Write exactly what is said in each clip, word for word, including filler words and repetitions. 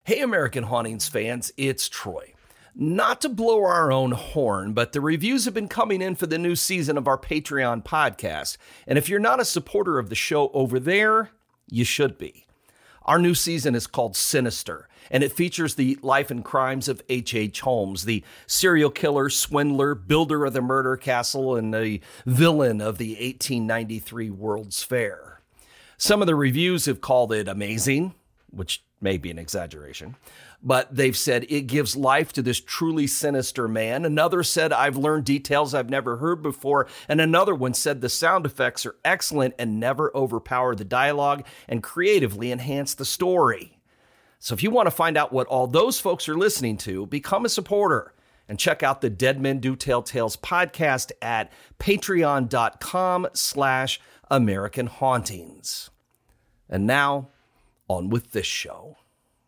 Hey, American Hauntings fans, it's Troy. Not to blow our own horn, but the reviews have been coming in for the new season of our Patreon podcast. And if you're not a supporter of the show over there, you should be. Our new season is called Sinister, and it features the life and crimes of H H. Holmes, the serial killer, swindler, builder of the murder castle, and the villain of the eighteen ninety-three World's Fair. Some of the reviews have called it amazing, which may be an exaggeration, but they've said it gives life to this truly sinister man. Another said, I've learned details I've never heard before. And another one said the sound effects are excellent and never overpower the dialogue and creatively enhance the story. So if you want to find out what all those folks are listening to, become a supporter and check out the Dead Men Do Tell Tales podcast at patreon.com slash American Hauntings. And now, on with this show.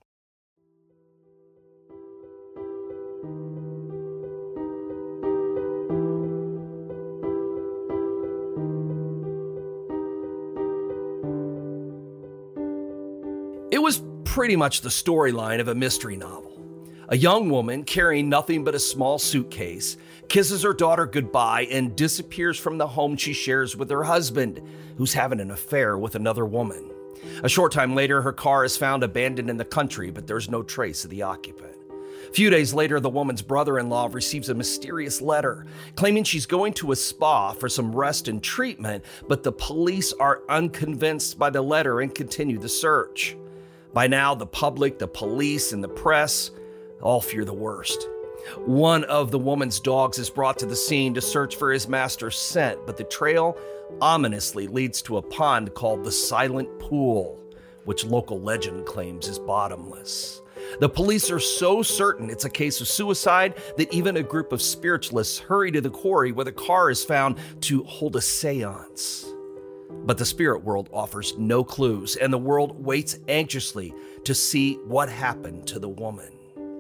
It was pretty much the storyline of a mystery novel. A young woman carrying nothing but a small suitcase kisses her daughter goodbye and disappears from the home she shares with her husband, who's having an affair with another woman. A short time later, her car is found abandoned in the country, but there's no trace of the occupant. A few days later, the woman's brother-in-law receives a mysterious letter claiming she's going to a spa for some rest and treatment, but the police are unconvinced by the letter and continue the search. By now, the public, the police, and the press all fear the worst. One of the woman's dogs is brought to the scene to search for his master's scent, but the trail ominously leads to a pond called the Silent Pool, which local legend claims is bottomless. The police are so certain it's a case of suicide that even a group of spiritualists hurry to the quarry where the car is found to hold a seance. But the spirit world offers no clues, and the world waits anxiously to see what happened to the woman.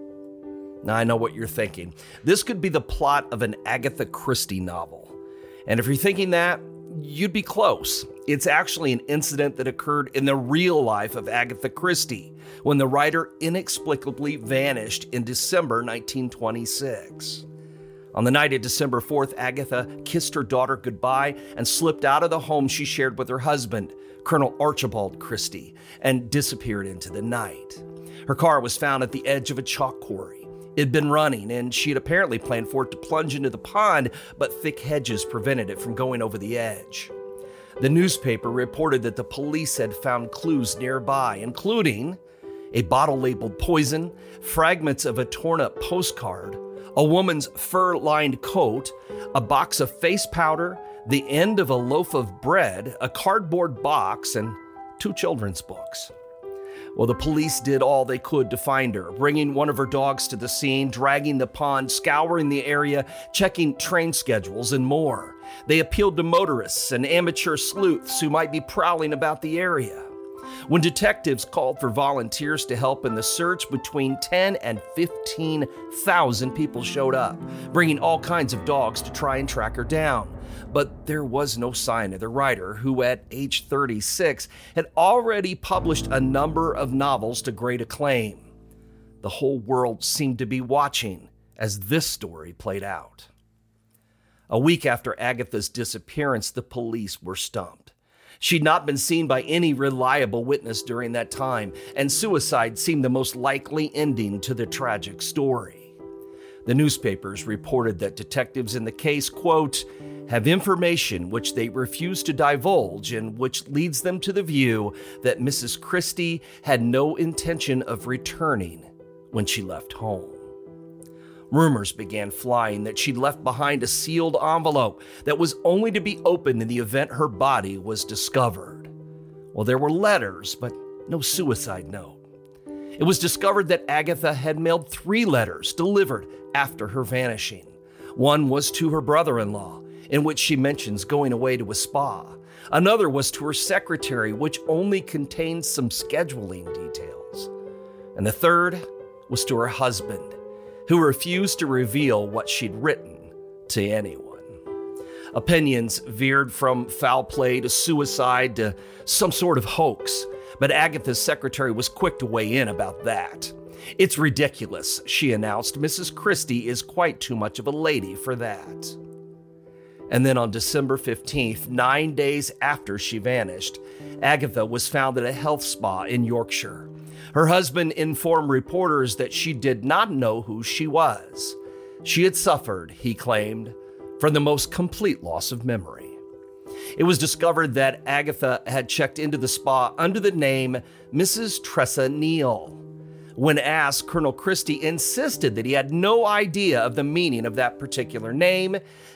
Now, I know what you're thinking. This could be the plot of an Agatha Christie novel. And if you're thinking that, you'd be close. It's actually an incident that occurred in the real life of Agatha Christie, when the writer inexplicably vanished in December nineteen twenty-six. On the night of December fourth, Agatha kissed her daughter goodbye and slipped out of the home she shared with her husband, Colonel Archibald Christie, and disappeared into the night. Her car was found at the edge of a chalk quarry. It had been running, and she had apparently planned for it to plunge into the pond, but thick hedges prevented it from going over the edge. The newspaper reported that the police had found clues nearby, including a bottle labeled poison, fragments of a torn-up postcard, a woman's fur-lined coat, a box of face powder, the end of a loaf of bread, a cardboard box, and two children's books. Well, the police did all they could to find her, bringing one of her dogs to the scene, dragging the pond, scouring the area, checking train schedules, and more. They appealed to motorists and amateur sleuths who might be prowling about the area. When detectives called for volunteers to help in the search, between ten and fifteen thousand people showed up, bringing all kinds of dogs to try and track her down. But there was no sign of the writer, who at age thirty-six had already published a number of novels to great acclaim. The whole world seemed to be watching as this story played out. A week after Agatha's disappearance, the police were stumped. She'd not been seen by any reliable witness during that time, and suicide seemed the most likely ending to the tragic story. The newspapers reported that detectives in the case, quote, have information which they refuse to divulge and which leads them to the view that Missus Christie had no intention of returning when she left home. Rumors began flying that she'd left behind a sealed envelope that was only to be opened in the event her body was discovered. Well, there were letters, but no suicide note. It was discovered that Agatha had mailed three letters delivered after her vanishing. One was to her brother-in-law, in which she mentions going away to a spa. Another was to her secretary, which only contained some scheduling details. And the third was to her husband, who refused to reveal what she'd written to anyone. Opinions veered from foul play to suicide to some sort of hoax, but Agatha's secretary was quick to weigh in about that. "It's ridiculous," she announced. "Missus Christie is quite too much of a lady for that." And then on December fifteenth, nine days after she vanished, Agatha was found at a health spa in Yorkshire. Her husband informed reporters that she did not know who she was. She had suffered, he claimed, from the most complete loss of memory. It was discovered that Agatha had checked into the spa under the name Missus Tressa Neal. When asked, Colonel Christie insisted that he had no idea of the meaning of that particular name,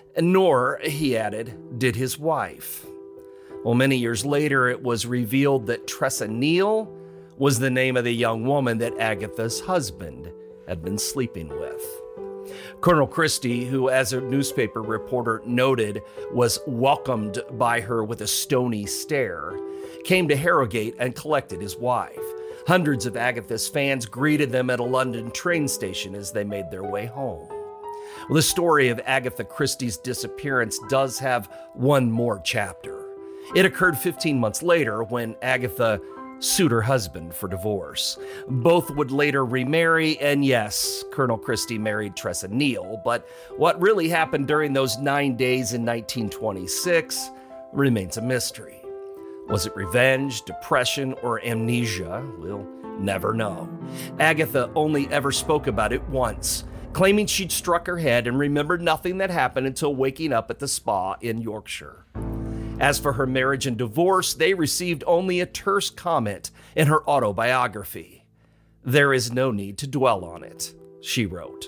nor, he added, did his wife. Well, many years later, it was revealed that Tressa Neal was the name of the young woman that Agatha's husband had been sleeping with. Colonel Christie, who as a newspaper reporter noted was welcomed by her with a stony stare, came to Harrogate and collected his wife. Hundreds of Agatha's fans greeted them at a London train station as they made their way home. Well, the story of Agatha Christie's disappearance does have one more chapter. It occurred fifteen months later when Agatha sued her husband for divorce. Both would later remarry, and yes, Colonel Christie married Tressa Neal, but what really happened during those nine days in nineteen twenty-six remains a mystery. Was it revenge, depression, or amnesia? We'll never know. Agatha only ever spoke about it once, claiming she'd struck her head and remembered nothing that happened until waking up at the spa in Yorkshire. As for her marriage and divorce, they received only a terse comment in her autobiography. "There is no need to dwell on it," she wrote.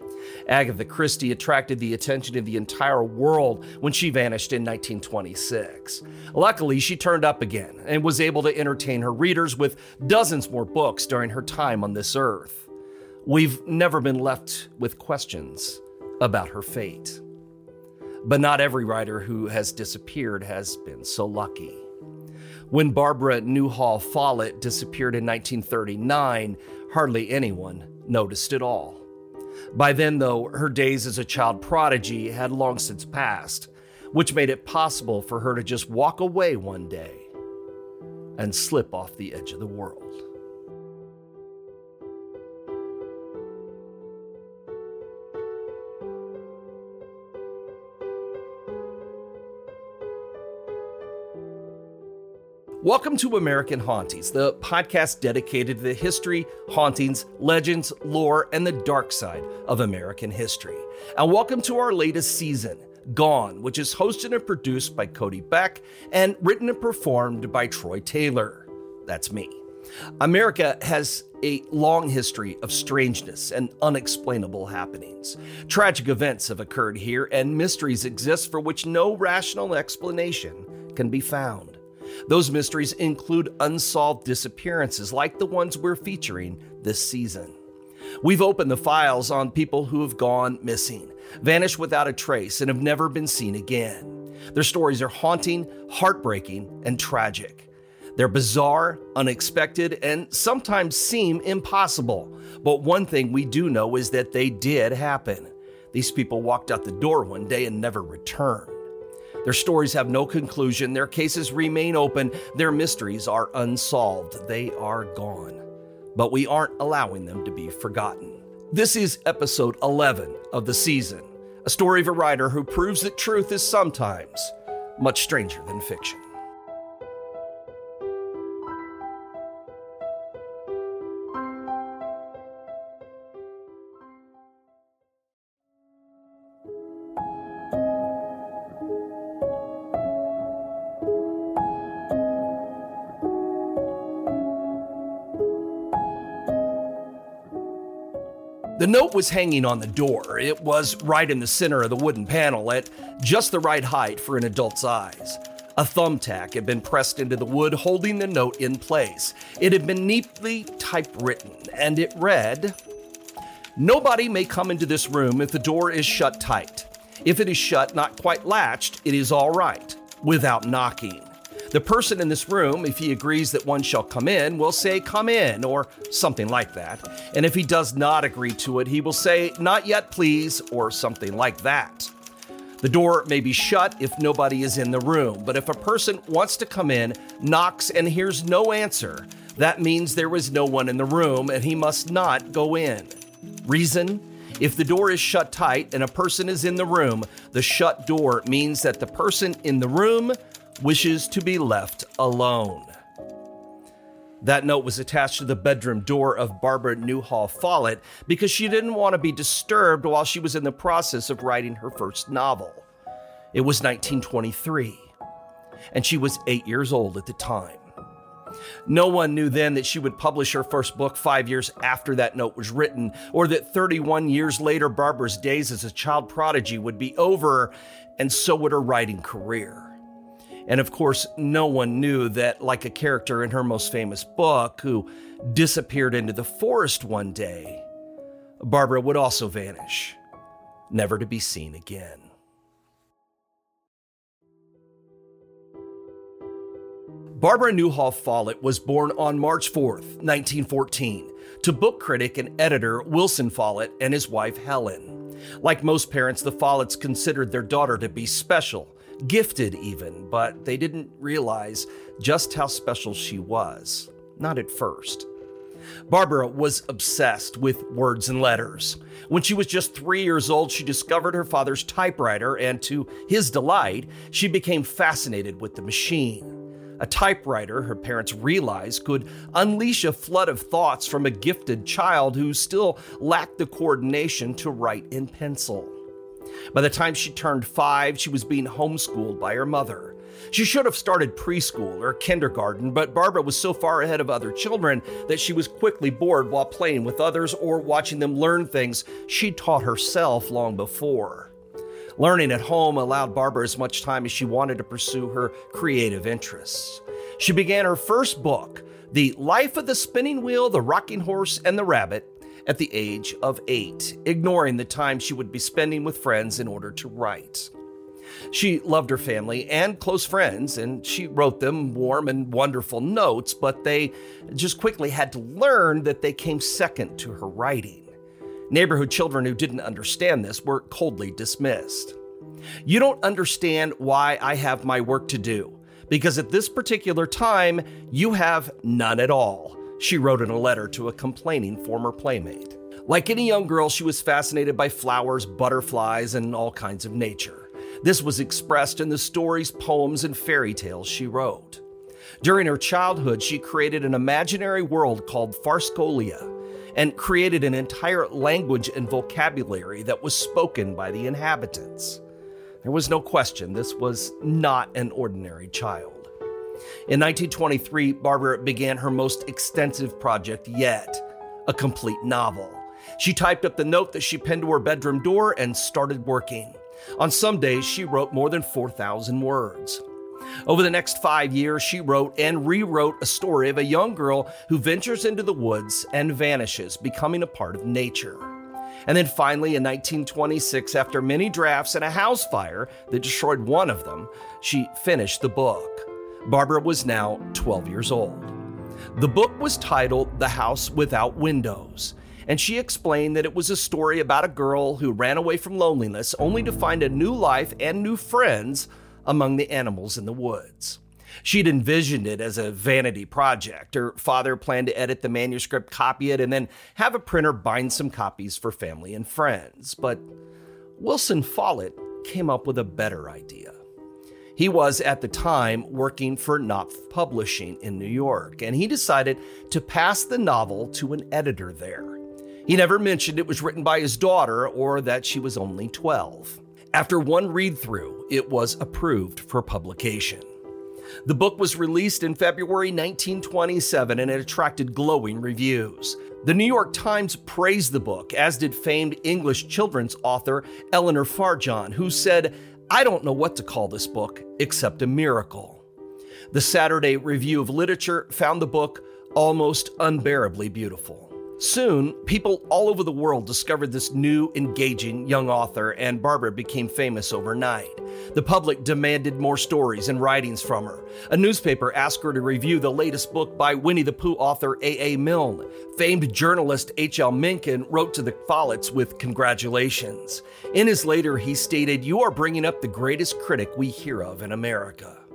Agatha Christie attracted the attention of the entire world when she vanished in nineteen twenty-six. Luckily, she turned up again and was able to entertain her readers with dozens more books during her time on this earth. We've never been left with questions about her fate. But not every writer who has disappeared has been so lucky. When Barbara Newhall Follett disappeared in nineteen thirty-nine, hardly anyone noticed at all. By then, though, her days as a child prodigy had long since passed, which made it possible for her to just walk away one day and slip off the edge of the world. Welcome to American Hauntings, the podcast dedicated to the history, hauntings, legends, lore, and the dark side of American history. And welcome to our latest season, Gone, which is hosted and produced by Cody Beck and written and performed by Troy Taylor. That's me. America has a long history of strangeness and unexplainable happenings. Tragic events have occurred here, and mysteries exist for which no rational explanation can be found. Those mysteries include unsolved disappearances like the ones we're featuring this season. We've opened the files on people who have gone missing, vanished without a trace, and have never been seen again. Their stories are haunting, heartbreaking, and tragic. They're bizarre, unexpected, and sometimes seem impossible. But one thing we do know is that they did happen. These people walked out the door one day and never returned. Their stories have no conclusion, their cases remain open, their mysteries are unsolved. They are gone. But we aren't allowing them to be forgotten. This is episode eleven of the season, a story of a writer who proves that truth is sometimes much stranger than fiction. The note was hanging on the door. It was right in the center of the wooden panel at just the right height for an adult's eyes. A thumbtack had been pressed into the wood, holding the note in place. It had been neatly typewritten, and it read, "Nobody may come into this room if the door is shut tight. If it is shut, not quite latched, it is all right, without knocking. The person in this room, if he agrees that one shall come in, will say, 'Come in,' or something like that. And if he does not agree to it, he will say, 'Not yet, please,' or something like that. The door may be shut if nobody is in the room, but if a person wants to come in, knocks, and hears no answer, That means there was no one in the room and he must not go in. Reason? If the door is shut tight and a person is in the room, the shut door means that the person in the room wishes to be left alone. That note was attached to the bedroom door of Barbara Newhall Follett because she didn't want to be disturbed while she was in the process of writing her first novel. It was nineteen twenty-three, and she was eight years old at the time. No one knew then that she would publish her first book five years after that note was written, or that thirty-one years later, Barbara's days as a child prodigy would be over, and so would her writing career. And of course, no one knew that, like a character in her most famous book who disappeared into the forest one day, Barbara would also vanish, never to be seen again. Barbara Newhall Follett was born on March fourth, nineteen fourteen, to book critic and editor Wilson Follett and his wife Helen. Like most parents, the Folletts considered their daughter to be special, gifted even, but they didn't realize just how special she was. Not at first. Barbara was obsessed with words and letters. When she was just three years old, she discovered her father's typewriter, and to his delight, she became fascinated with the machine. A typewriter, her parents realized, could unleash a flood of thoughts from a gifted child who still lacked the coordination to write in pencil. By the time she turned five, she was being homeschooled by her mother. She should have started preschool or kindergarten, but Barbara was so far ahead of other children that she was quickly bored while playing with others or watching them learn things she'd taught herself long before. Learning at home allowed Barbara as much time as she wanted to pursue her creative interests. She began her first book, The Life of the Spinning Wheel, the Rocking Horse, and the Rabbit, at the age of eight, ignoring the time she would be spending with friends in order to write. She loved her family and close friends, and she wrote them warm and wonderful notes, but they just quickly had to learn that they came second to her writing. Neighborhood children who didn't understand this were coldly dismissed. You don't understand why I have my work to do, because at this particular time, you have none at all, she wrote in a letter to a complaining former playmate. Like any young girl, she was fascinated by flowers, butterflies, and all kinds of nature. This was expressed in the stories, poems, and fairy tales she wrote. During her childhood, she created an imaginary world called Farscolia, and created an entire language and vocabulary that was spoken by the inhabitants. There was no question this was not an ordinary child. In nineteen twenty-three, Barbara began her most extensive project yet, a complete novel. She typed up the note that she pinned to her bedroom door and started working. On some days, she wrote more than four thousand words. Over the next five years, she wrote and rewrote a story of a young girl who ventures into the woods and vanishes, becoming a part of nature. And then finally, in nineteen twenty-six, after many drafts and a house fire that destroyed one of them, she finished the book. Barbara was now twelve years old. The book was titled The House Without Windows, and she explained that it was a story about a girl who ran away from loneliness only to find a new life and new friends among the animals in the woods. She'd envisioned it as a vanity project. Her father planned to edit the manuscript, copy it, and then have a printer bind some copies for family and friends. But Wilson Follett came up with a better idea. He was, at the time, working for Knopf Publishing in New York, and he decided to pass the novel to an editor there. He never mentioned it was written by his daughter or that she was only twelve. After one read-through, it was approved for publication. The book was released in February nineteen twenty-seven, and it attracted glowing reviews. The New York Times praised the book, as did famed English children's author Eleanor Farjeon, who said, "I don't know what to call this book except a miracle." The Saturday Review of Literature found the book almost unbearably beautiful. Soon, people all over the world discovered this new, engaging young author, and Barbara became famous overnight. The public demanded more stories and writings from her. A newspaper asked her to review the latest book by Winnie the Pooh author A A. Milne. Famed journalist H L. Mencken wrote to the Folletts with congratulations. In his letter, he stated, "You are bringing up the greatest critic we hear of in America."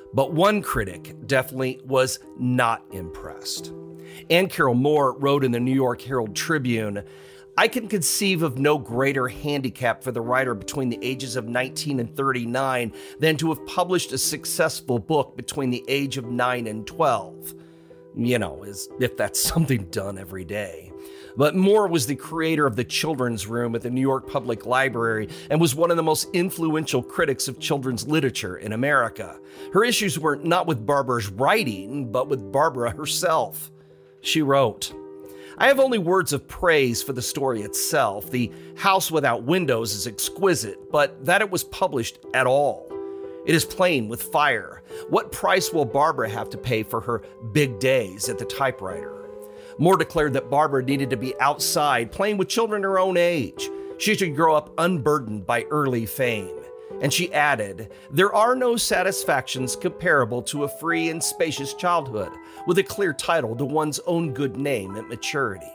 But one critic definitely was not impressed. Ann Carroll Moore wrote in the New York Herald Tribune, "I can conceive of no greater handicap for the writer between the ages of nineteen and thirty-nine than to have published a successful book between the age of nine and twelve. You know, as if that's something done every day. But Moore was the creator of the Children's Room at the New York Public Library and was one of the most influential critics of children's literature in America. Her issues were not with Barbara's writing, but with Barbara herself. She wrote, "I have only words of praise for the story itself. The House Without Windows is exquisite, but that it was published at all. It is playing with fire. What price will Barbara have to pay for her big days at the typewriter?" Moore declared that Barbara needed to be outside, playing with children her own age. She should grow up unburdened by early fame. And she added, "There are no satisfactions comparable to a free and spacious childhood, with a clear title to one's own good name at maturity."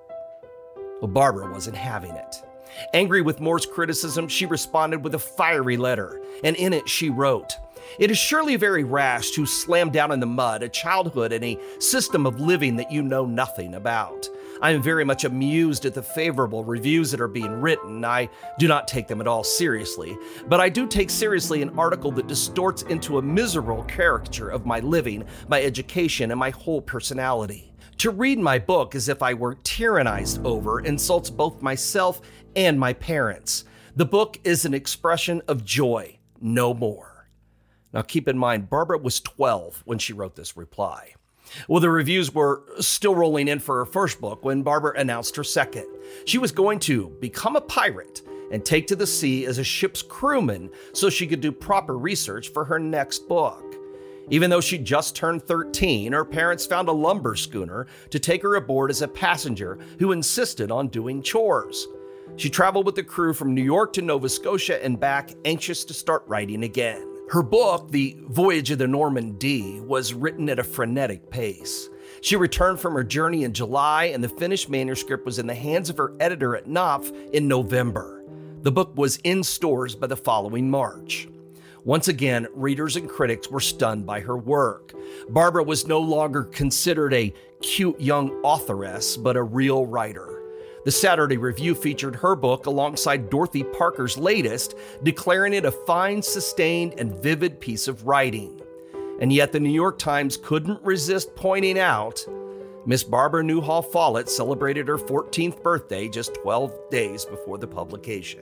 Well, Barbara wasn't having it. Angry with Moore's criticism, she responded with a fiery letter, and in it she wrote, "It is surely very rash to slam down in the mud a childhood and a system of living that you know nothing about. I am very much amused at the favorable reviews that are being written. I do not take them at all seriously, but I do take seriously an article that distorts into a miserable caricature of my living, my education, and my whole personality. To read my book as if I were tyrannized over insults both myself and my parents. The book is an expression of joy, no more." Now keep in mind, Barbara was twelve when she wrote this reply. Well, the reviews were still rolling in for her first book when Barbara announced her second. She was going to become a pirate and take to the sea as a ship's crewman so she could do proper research for her next book. Even though she just turned thirteen, her parents found a lumber schooner to take her aboard as a passenger who insisted on doing chores. She traveled with the crew from New York to Nova Scotia and back, anxious to start writing again. Her book, The Voyage of the Normandy, was written at a frenetic pace. She returned from her journey in July, and the finished manuscript was in the hands of her editor at Knopf in November. The book was in stores by the following March. Once again, readers and critics were stunned by her work. Barbara was no longer considered a cute young authoress, but a real writer. The Saturday Review featured her book alongside Dorothy Parker's latest, declaring it a fine, sustained, and vivid piece of writing. And yet the New York Times couldn't resist pointing out, Miss Barbara Newhall Follett celebrated her fourteenth birthday just twelve days before the publication.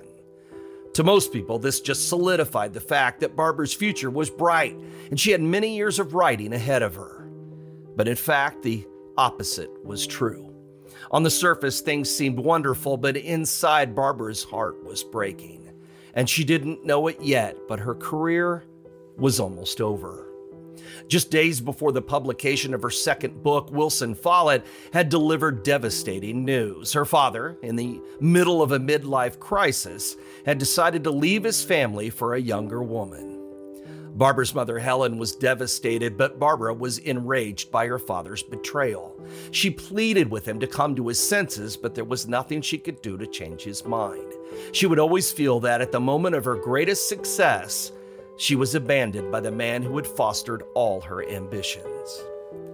To most people, this just solidified the fact that Barbara's future was bright, and she had many years of writing ahead of her. But in fact, the opposite was true. On the surface, things seemed wonderful, but inside, Barbara's heart was breaking. And she didn't know it yet, but her career was almost over. Just days before the publication of her second book, Wilson Follett had delivered devastating news. Her father, in the middle of a midlife crisis, had decided to leave his family for a younger woman. Barbara's mother, Helen, was devastated, but Barbara was enraged by her father's betrayal. She pleaded with him to come to his senses, but there was nothing she could do to change his mind. She would always feel that at the moment of her greatest success, she was abandoned by the man who had fostered all her ambitions.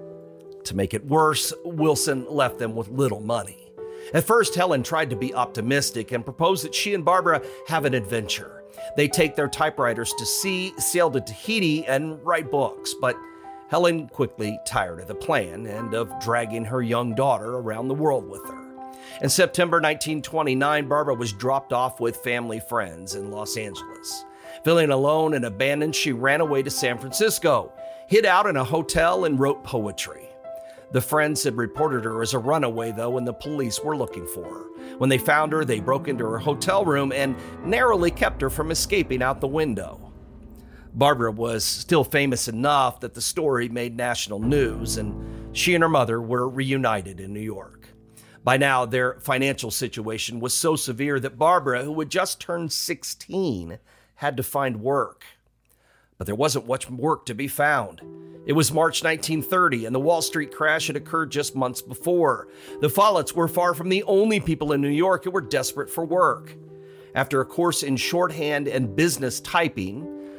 To make it worse, Wilson left them with little money. At first, Helen tried to be optimistic and proposed that she and Barbara have an adventure. They take their typewriters to sea, sail to Tahiti, and write books. But Helen quickly tired of the plan and of dragging her young daughter around the world with her. In September nineteen twenty-nine, Barbara was dropped off with family friends in Los Angeles. Feeling alone and abandoned, she ran away to San Francisco, hid out in a hotel, and wrote poetry. The friends had reported her as a runaway, though, and the police were looking for her. When they found her, they broke into her hotel room and narrowly kept her from escaping out the window. Barbara was still famous enough that the story made national news, and she and her mother were reunited in New York. By now, their financial situation was so severe that Barbara, who had just turned sixteen, had to find work. But there wasn't much work to be found. It was March nineteen thirty, and the Wall Street crash had occurred just months before. The Folletts were far from the only people in New York who were desperate for work. After a course in shorthand and business typing,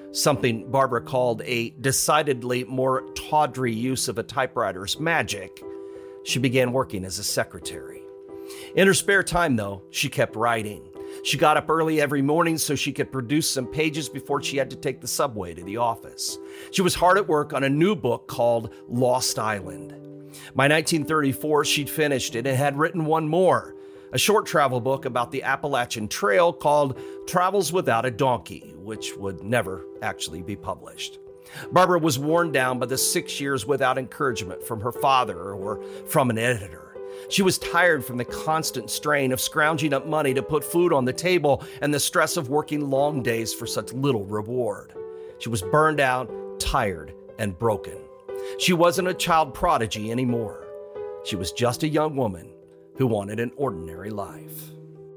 something Barbara called a decidedly more tawdry use of a typewriter's magic, she began working as a secretary. In her spare time, though, she kept writing. She got up early every morning so she could produce some pages before she had to take the subway to the office. She was hard at work on a new book called Lost Island. By nineteen thirty-four, she'd finished it and had written one more, a short travel book about the Appalachian Trail called Travels Without a Donkey, which would never actually be published. Barbara was worn down by the six years without encouragement from her father or from an editor. She was tired from the constant strain of scrounging up money to put food on the table and the stress of working long days for such little reward. She was burned out, tired, and broken. She wasn't a child prodigy anymore. She was just a young woman who wanted an ordinary life.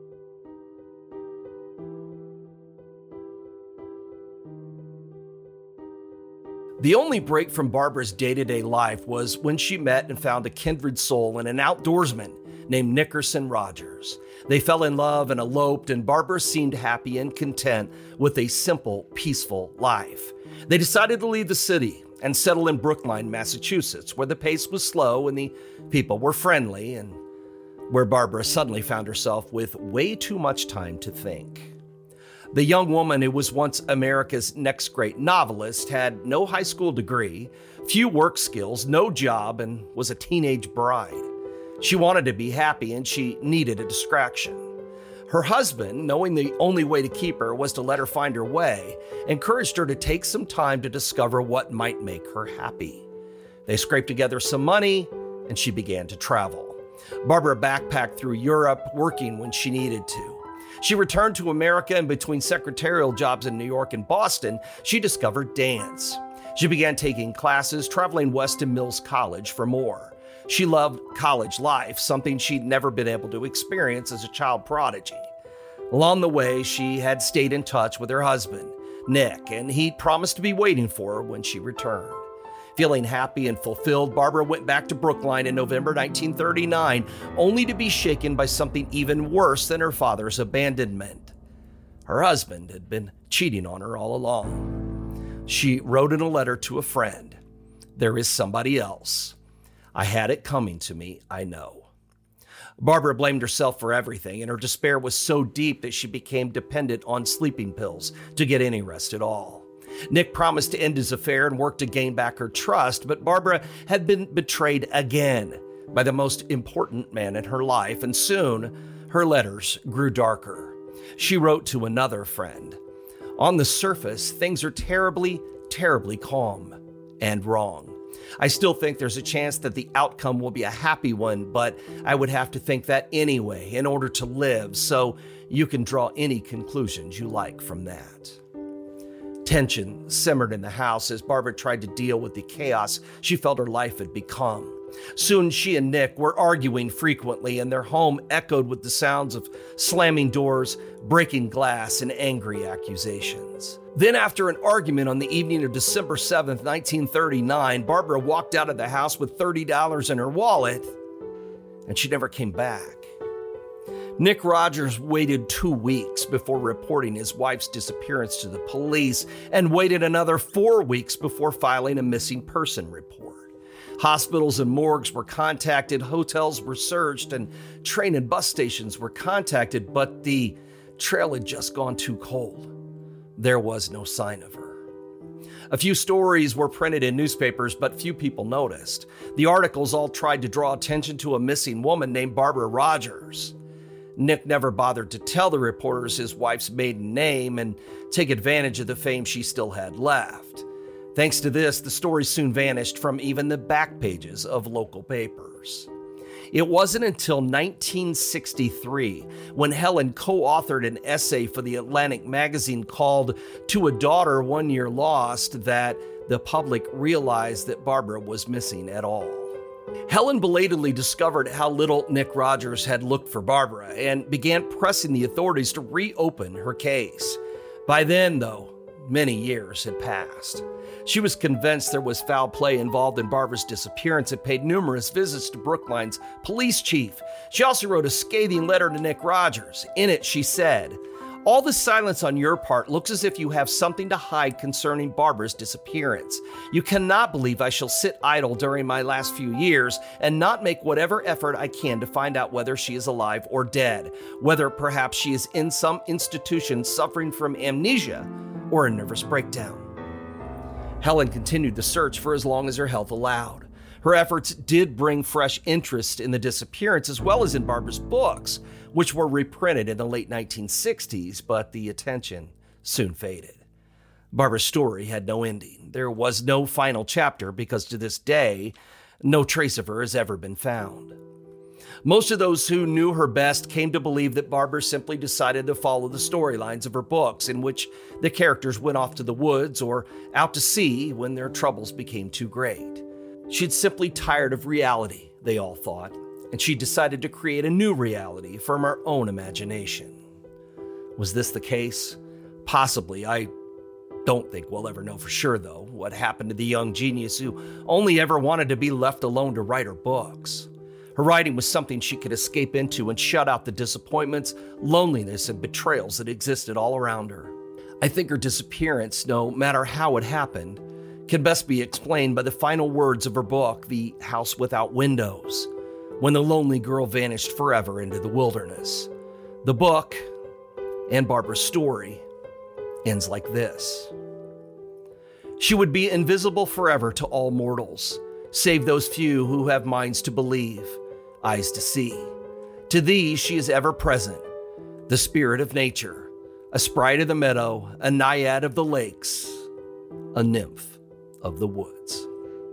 The only break from Barbara's day-to-day life was when she met and found a kindred soul in an outdoorsman named Nickerson Rogers. They fell in love and eloped, and Barbara seemed happy and content with a simple, peaceful life. They decided to leave the city and settle in Brookline, Massachusetts, where the pace was slow and the people were friendly, and where Barbara suddenly found herself with way too much time to think. The young woman who was once America's next great novelist had no high school degree, few work skills, no job, and was a teenage bride. She wanted to be happy and she needed a distraction. Her husband, knowing the only way to keep her was to let her find her way, encouraged her to take some time to discover what might make her happy. They scraped together some money and she began to travel. Barbara backpacked through Europe, working when she needed to. She returned to America, and between secretarial jobs in New York and Boston, she discovered dance. She began taking classes, traveling west to Mills College for more. She loved college life, something she'd never been able to experience as a child prodigy. Along the way, she had stayed in touch with her husband, Nick, and he promised to be waiting for her when she returned. Feeling happy and fulfilled, Barbara went back to Brookline in November nineteen thirty-nine, only to be shaken by something even worse than her father's abandonment. Her husband had been cheating on her all along. She wrote in a letter to a friend, "There is somebody else. I had it coming to me, I know." Barbara blamed herself for everything, and her despair was so deep that she became dependent on sleeping pills to get any rest at all. Nick promised to end his affair and work to gain back her trust, but Barbara had been betrayed again by the most important man in her life, and soon her letters grew darker. She wrote to another friend, "On the surface, things are terribly, terribly calm and wrong. I still think there's a chance that the outcome will be a happy one, but I would have to think that anyway in order to live, so you can draw any conclusions you like from that." Tension simmered in the house as Barbara tried to deal with the chaos she felt her life had become. Soon she and Nick were arguing frequently, and their home echoed with the sounds of slamming doors, breaking glass, and angry accusations. Then, after an argument on the evening of December seventh, nineteen thirty-nine, Barbara walked out of the house with thirty dollars in her wallet, and she never came back. Nick Rogers waited two weeks before reporting his wife's disappearance to the police and waited another four weeks before filing a missing person report. Hospitals and morgues were contacted, hotels were searched, and train and bus stations were contacted, but the trail had just gone too cold. There was no sign of her. A few stories were printed in newspapers, but few people noticed. The articles all tried to draw attention to a missing woman named Barbara Rogers. Nick never bothered to tell the reporters his wife's maiden name and take advantage of the fame she still had left. Thanks to this, the story soon vanished from even the back pages of local papers. It wasn't until nineteen sixty-three, when Helen co-authored an essay for the Atlantic magazine called "To a Daughter One Year Lost," that the public realized that Barbara was missing at all. Helen belatedly discovered how little Nick Rogers had looked for Barbara and began pressing the authorities to reopen her case. By then, though, many years had passed. She was convinced there was foul play involved in Barbara's disappearance and paid numerous visits to Brookline's police chief. She also wrote a scathing letter to Nick Rogers. In it, she said, All the silence on your part looks as if you have something to hide concerning Barbara's disappearance. You cannot believe I shall sit idle during my last few years and not make whatever effort I can to find out whether she is alive or dead, whether perhaps she is in some institution suffering from amnesia or a nervous breakdown. Helen continued the search for as long as her health allowed. Her efforts did bring fresh interest in the disappearance as well as in Barbara's books, which were reprinted in the late nineteen sixties, but the attention soon faded. Barbara's story had no ending. There was no final chapter because to this day, no trace of her has ever been found. Most of those who knew her best came to believe that Barbara simply decided to follow the storylines of her books, in which the characters went off to the woods or out to sea when their troubles became too great. She'd simply tired of reality, they all thought, and she decided to create a new reality from her own imagination. Was this the case? Possibly. I don't think we'll ever know for sure, though, what happened to the young genius who only ever wanted to be left alone to write her books. Her writing was something she could escape into and shut out the disappointments, loneliness, and betrayals that existed all around her. I think her disappearance, no matter how it happened, can best be explained by the final words of her book, The House Without Windows, when the lonely girl vanished forever into the wilderness. The book, and Barbara's story, ends like this. She would be invisible forever to all mortals, save those few who have minds to believe, eyes to see. To these she is ever present, the spirit of nature, a sprite of the meadow, a naiad of the lakes, a nymph of the woods.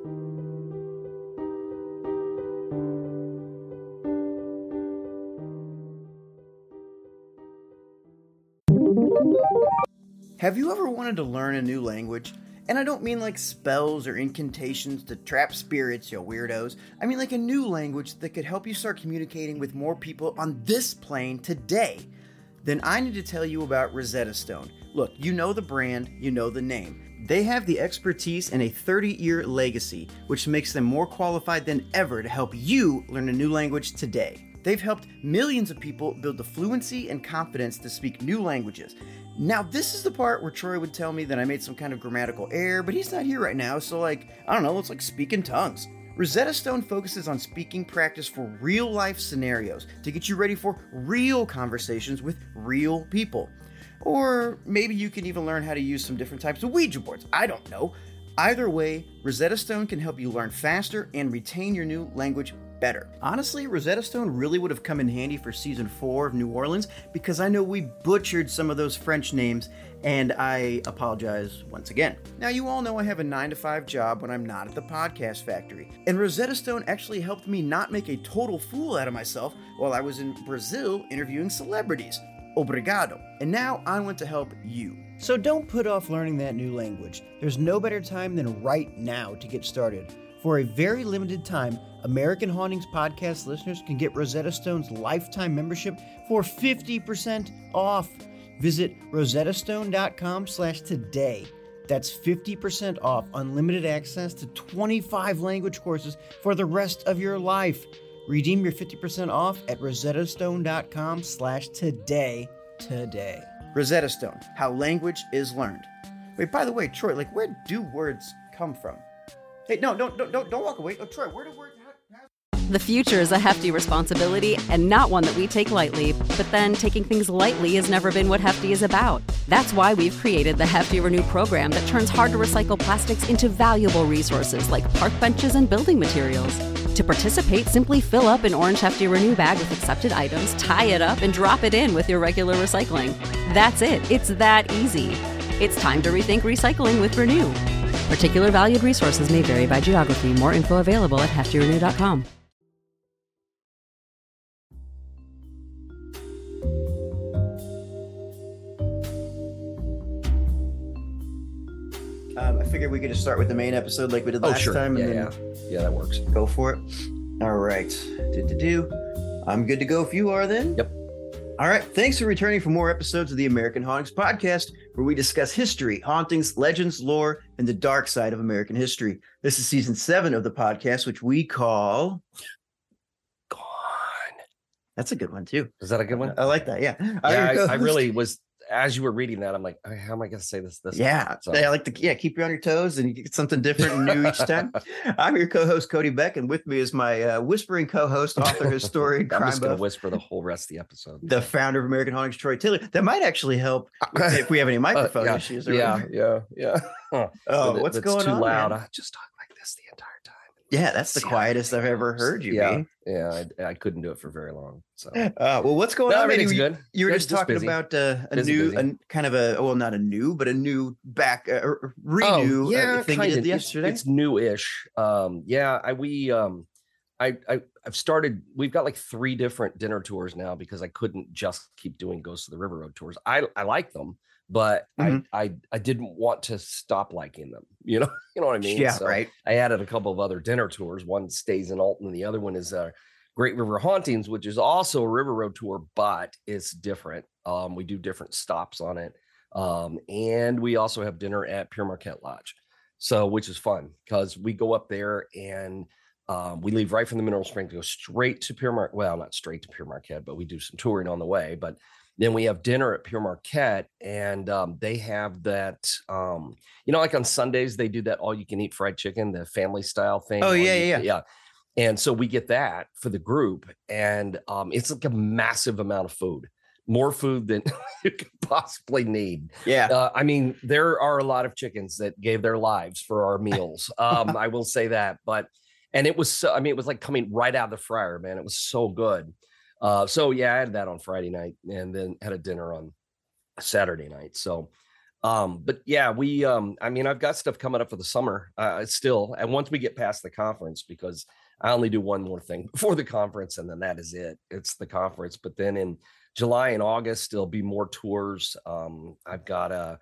Have you ever wanted to learn a new language? And I don't mean like spells or incantations to trap spirits, you weirdos. I mean like a new language that could help you start communicating with more people on this plane today. Then I need to tell you about Rosetta Stone. Look, you know the brand, you know the name. They have the expertise and a thirty-year legacy, which makes them more qualified than ever to help you learn a new language today. They've helped millions of people build the fluency and confidence to speak new languages. Now, this is the part where Troy would tell me that I made some kind of grammatical error, but he's not here right now, so like, I don't know, it's like speaking tongues. Rosetta Stone focuses on speaking practice for real-life scenarios to get you ready for real conversations with real people. Or maybe you can even learn how to use some different types of Ouija boards. I don't know. Either way, Rosetta Stone can help you learn faster and retain your new language better. Honestly, Rosetta Stone really would have come in handy for season four of New Orleans because I know we butchered some of those French names, and I apologize once again. Now, you all know I have a nine to five job when I'm not at the podcast factory, and Rosetta Stone actually helped me not make a total fool out of myself while I was in Brazil interviewing celebrities. Obrigado. And now I want to help you. So don't put off learning that new language. There's no better time than right now to get started. For a very limited time, American Hauntings podcast listeners can get Rosetta Stone's lifetime membership for fifty percent off. Visit rosettastone.com slash today. That's fifty percent off unlimited access to twenty-five language courses for the rest of your life. Redeem your fifty percent off at rosettastone.com slash today today. Rosetta Stone, how language is learned. Wait, by the way, Troy, like, where do words come from? Hey, no, don't, don't, don't, don't walk away. Oh, Troy, where do words... The future is a hefty responsibility and not one that we take lightly. But then taking things lightly has never been what Hefty is about. That's why we've created the Hefty Renew program that turns hard-to-recycle plastics into valuable resources like park benches and building materials. To participate, simply fill up an orange Hefty Renew bag with accepted items, tie it up, and drop it in with your regular recycling. That's it. It's that easy. It's time to rethink recycling with Renew. Particular valued resources may vary by geography. More info available at hefty renew dot com. Um, I figured we could just start with the main episode like we did Oh, last sure. time. Yeah, And yeah. then Yeah, that works. go for it. All right. Do-do-do. I'm good to go if you are then. Yep. All right. Thanks for returning for more episodes of the American Hauntings podcast, where we discuss history, hauntings, legends, lore, and the dark side of American history. This is season seven of the podcast, which we call Gone. That's a good one too. Is that a good one? I like that. Yeah. Yeah, Our I, I co-host- really was as you were reading that, I'm like, "Okay, how am I going to say this? This Yeah, so. I like to yeah keep you on your toes and you get something different and new each time. I'm your co-host Cody Beck, and with me is my uh, whispering co-host, author, historian, I'm crime just going buff, to whisper the whole rest of the episode. the founder of American Hauntings, Troy Taylor. That might actually help if we have any microphone uh, yeah, issues. Or yeah, yeah, yeah. Oh, it, what's it's going too on? loud. Man? I just talk like this the entire time. Yeah, that's the See quietest I've ever heard you yeah, be. Yeah, I, I couldn't do it for very long. So, uh, well, what's going no, on? Everything's you, good. You were good, just talking busy. about uh, a busy, new, busy. a, kind of a well, not a new, but a new back uh, renew oh, yeah, uh, thing kind you of. did yesterday. It's, it's new-ish. Um, yeah, I we um, I, I I've started. We've got like three different dinner tours now because I couldn't just keep doing Ghosts of the River Road tours. I I like them, but mm-hmm. I I I didn't want to stop liking them. You know, you know what I mean? Yeah, so right. I added a couple of other dinner tours. One stays in Alton, and the other one is uh, Great River Hauntings, which is also a River Road tour, but it's different. Um, we do different stops on it, um, and we also have dinner at Pure Marquette Lodge, so which is fun because we go up there and. Um, we leave right from the Mineral Spring to go straight to Pure Marquette. Well, not straight to Pure Marquette, but we do some touring on the way. But then we have dinner at Pure Marquette, and um, they have that, um, you know, like on Sundays, they do that all-you-can-eat fried chicken, the family style thing. Oh, yeah, yeah, yeah. And so we get that for the group, and um, it's like a massive amount of food. More food than you could possibly need. Yeah. Uh, I mean, there are a lot of chickens that gave their lives for our meals. Um, I will say that, but And it was so, I mean, it was like coming right out of the fryer, man. It was so good. Uh, so yeah, I had that on Friday night and then had a dinner on Saturday night. So, um, but yeah, we, um, I mean, I've got stuff coming up for the summer, uh, still. And once we get past the conference, because I only do one more thing before the conference and then that is it. It's the conference. But then in July and August, there'll be more tours. Um, I've got a,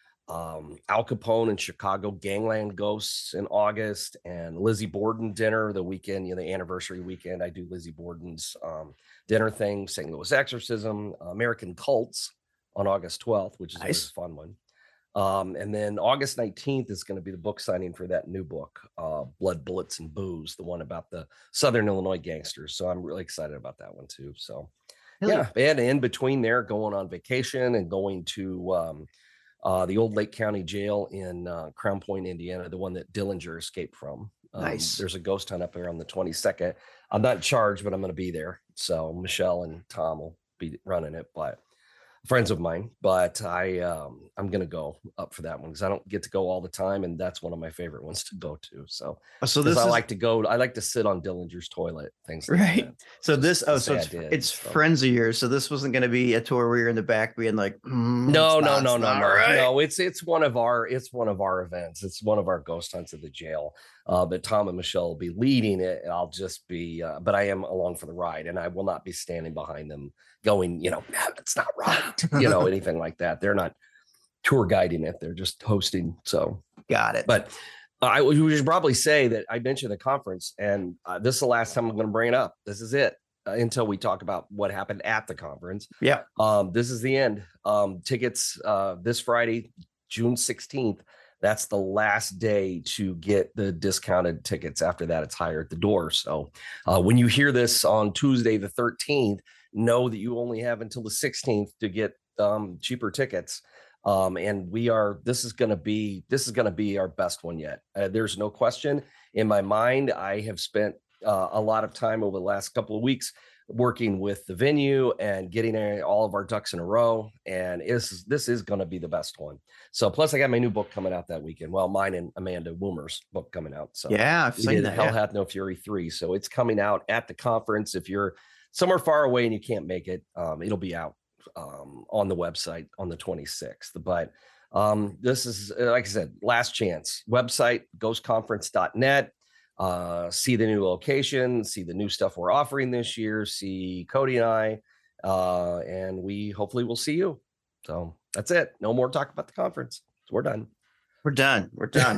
um Al Capone in Chicago, Gangland Ghosts in August, and Lizzie Borden dinner the weekend, you know, the anniversary weekend. I do Lizzie Borden's um dinner thing, Saint Louis Exorcism, American Cults on August twelfth, which is nice. A fun one. Um, and then August nineteenth is going to be the book signing for that new book, uh, Blood, Bullets, and Booze, the one about the Southern Illinois gangsters. So I'm really excited about that one too. So yeah, and in between there, going on vacation and going to um Uh, the old Lake County Jail in uh, Crown Point, Indiana, the one that Dillinger escaped from. Um, nice. There's a ghost hunt up there on the twenty-second. I'm not in charge, but I'm going to be there. So Michelle and Tom will be running it, but friends of mine. But I, um, I'm going to go up for that one because I don't get to go all the time, and that's one of my favorite ones to go to. So, so this I is... like to go. I like to sit on Dillinger's toilet. Things like right. That. So this, oh, so it's, did, it's so. friends of yours. So this wasn't going to be a tour where you're in the back being like, mm, no, no, not, no, no, no, right. no. It's it's one of our it's one of our events. It's one of our ghost hunts at the jail. Uh, but Tom and Michelle will be leading it. And I'll just be, uh, but I am along for the ride, and I will not be standing behind them going, you know, nah, that's not right, you know, anything like that. They're not tour guiding it; they're just hosting. So got it. But uh, I would should probably say that I mentioned the conference, and uh, this is the last time I'm going to bring it up. This is it. Uh, until we talk about what happened at the conference. Yeah. Um, this is the end. Um, tickets uh, this Friday, June sixteenth. That's the last day to get the discounted tickets. After that, it's higher at the door. So uh, when you hear this on Tuesday, the thirteenth, know that you only have until the sixteenth to get um, cheaper tickets. Um, and we are, this is going to be, this is going to be our best one yet. Uh, there's no question in my mind. I have spent Uh, a lot of time over the last couple of weeks working with the venue and getting all of our ducks in a row. And is this is going to be the best one. So plus I got my new book coming out that weekend. Well, mine and Amanda Woomer's book coming out. So yeah, I've seen that. Hell yeah. Hath No Fury three. So it's coming out at the conference. If you're somewhere far away and you can't make it, um, it'll be out um, on the website on the twenty-sixth. But um, this is, like I said, last chance. Website, ghost conference dot net. Uh, see the new location, see the new stuff we're offering this year, see Cody and I, uh, and we hopefully will see you. So that's it. No more talk about the conference. So we're done. We're done. We're done.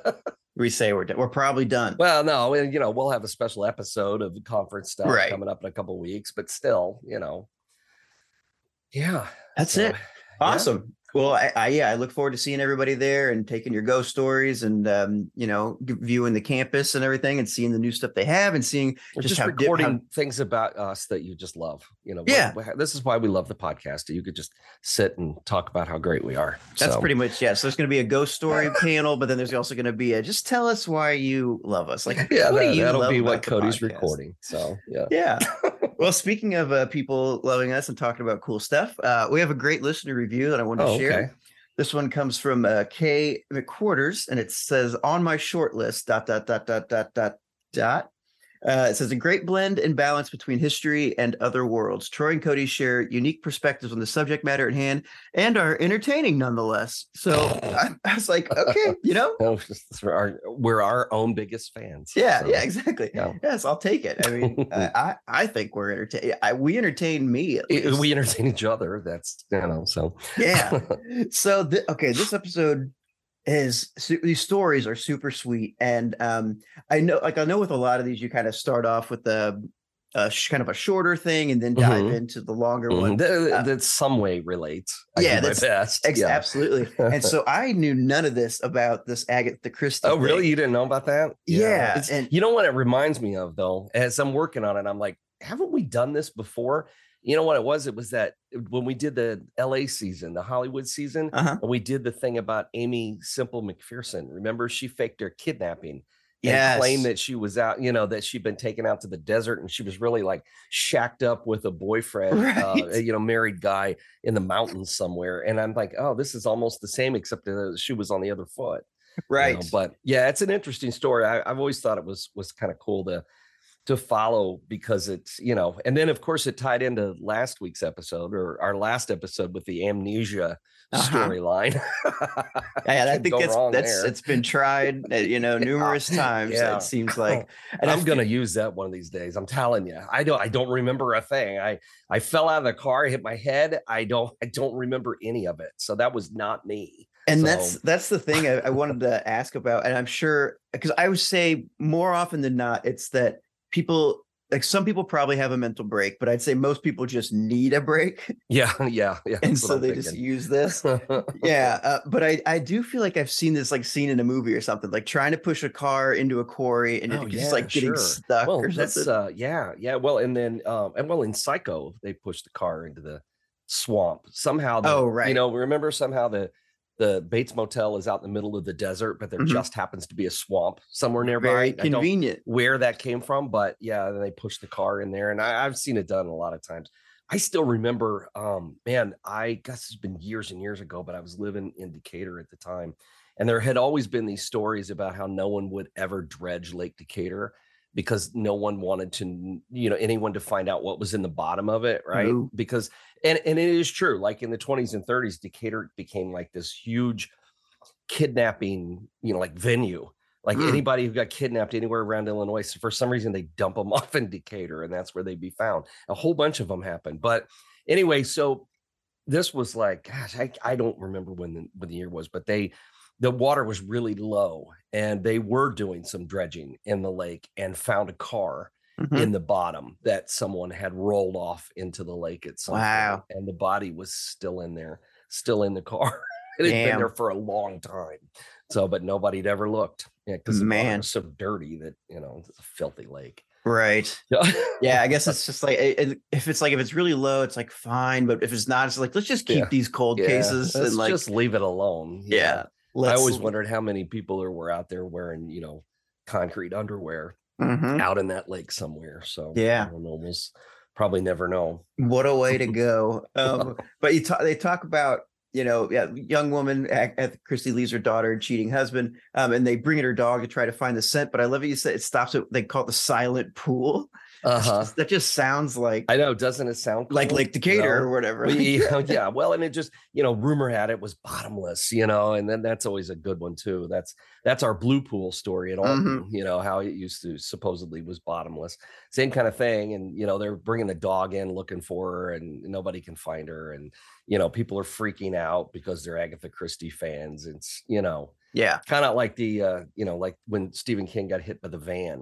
We say we're done. We're probably done. Well, no, you know, we'll have a special episode of the conference stuff right. coming up in a couple of weeks, but still, you know, yeah, that's so, it. Awesome. Well, I, I yeah, I look forward to seeing everybody there and taking your ghost stories and um, you know, g- viewing the campus and everything and seeing the new stuff they have and seeing Or just just how dip, recording how things about us that you just love. You know, Yeah. we're- we're- this is why we love the podcast. You could just sit and talk about how great we are. that's So, pretty much yeah. So there's going to be a ghost story panel, but then there's also going to be a just tell us why you love us. Like, yeah, what do that, you that'll love be what about the Cody's podcast? recording. So, yeah. Yeah. Well, speaking of uh, people loving us and talking about cool stuff, uh, we have a great listener review that I wanted to Oh, share. okay. This one comes from uh, Kay McQuarters, and it says, on my short list, dot, dot, dot, dot, dot, dot, dot. Uh, it says, a great blend and balance between history and other worlds. Troy and Cody share unique perspectives on the subject matter at hand and are entertaining nonetheless. So I, I was like, okay, you know, No, it's our, we're our own biggest fans. yeah, So, yeah, exactly. yeah. Yes, I'll take it. I mean, I, I I think we're entertaining. We entertain me at it- least. we entertain each other. That's, you know, so. Yeah. So, th- okay, this episode is su- these stories are super sweet, and um, I know, like, I know with a lot of these, you kind of start off with the uh, sh- kind of a shorter thing, and then dive Mhm. into the longer Mhm. one. That, Uh, that some way relates. I yeah, do my that's- best. Ex- Yeah. Absolutely. And so I knew none of this about this Agatha Christie. Oh, really? thing. You didn't know about that? Yeah, It's- and- you know what it reminds me of, though? As I'm working on it, I'm like, haven't we done this before? You know what it was? It was that when we did the L A season, the Hollywood season, Uh-huh. and we did the thing about Amy Simple McPherson. Remember, she faked her kidnapping and Yes. claimed that she was out, you know, that she'd been taken out to the desert and she was really like shacked up with a boyfriend, uh, Right. you know, married guy in the mountains somewhere. And I'm like, oh, this is almost the same, except that she was on the other foot. you Right. know, but yeah, it's an interesting story. I, I've always thought it was was kind of cool to to follow because it's, you know, and then of course it tied into last week's episode or our last episode with the amnesia Uh-huh. storyline. Yeah, I Can't think go that's wrong that's there. it's been tried, uh, you know, numerous times. Yeah. It seems like, and I I'm feel- gonna use that one of these days. I'm telling you. I don't I don't remember a thing. I I fell out of the car, hit my head. I don't I don't remember any of it. So that was not me. And So- that's that's the thing I, I wanted to ask about, and I'm sure because I would say more often than not, it's that people like some people probably have a mental break, but I'd say most people just need a break, Yeah, yeah, yeah. and that's what so I'm they just thinking. use this. Yeah, uh, but I I do feel like I've seen this like scene in a movie or something, like trying to push a car into a quarry and Oh, it's just yeah, like getting sure. stuck Well, or that's something. uh yeah, yeah. Well, and then um and well in Psycho, they pushed the car into the swamp. Somehow the, Oh, you right. know, remember somehow the the Bates Motel is out in the middle of the desert, but there Mhm. just happens to be a swamp somewhere nearby. Very I don't- convenient. where that came from, but yeah, then they pushed the car in there, and I, I've seen it done a lot of times. I still remember, um, man, I guess it's been years and years ago, but I was living in Decatur at the time, and there had always been these stories about how no one would ever dredge Lake Decatur because no one wanted to, you know, anyone to find out what was in the bottom of it, right? Ooh. Because, and and it is true, like in the twenties and thirties, Decatur became like this huge kidnapping, you know, like venue. Like Mm. anybody who got kidnapped anywhere around Illinois, so for some reason they dump them off in Decatur, and that's where they'd be found. A whole bunch of them happened, but anyway, so this was like, gosh, I, I don't remember when the when the year was, but they the water was really low, and they were doing some dredging in the lake and found a car Mhm. in the bottom that someone had rolled off into the lake at some Wow. point, and the body was still in there, still in the car. It had been Damn. there for a long time. So, but nobody'd ever looked. Yeah, because the water Man. was so dirty that, you know, it's a filthy lake. Right. Yeah. Yeah, I guess it's just like it- it- if it's like if it's really low, it's like fine, but if it's not, it's like let's just keep Yeah. these cold Yeah, cases let's and like just leave it alone. you yeah. know. I Let's, always wondered how many people are, were out there wearing, you know, concrete underwear Mhm. out in that lake somewhere. So Yeah. I don't know, we'll s- probably never know. What a way to go. Um, but you talk, they talk about, you know, yeah, young woman, Ag- Ag- Christy leaves her daughter and cheating husband, um, and they bring in her dog to try to find the scent. But I love it. You said it stops at, they call it the silent pool. It's Uh-huh. just- that just sounds like, I know, doesn't it sound like cool? Lake Decatur You know? or whatever. Well, yeah, yeah, well, and it just, you know, rumor had it was bottomless, you know, and then that's always a good one too. That's that's our blue pool story at Alton, Mm-hmm. you know, how it used to supposedly was bottomless. Same kind of thing, and you know, they're bringing the dog in looking for her, and nobody can find her, and you know, people are freaking out because they're Agatha Christie fans. It's, you know, Yeah. kind of like the, uh, you know, like when Stephen King got hit by the van.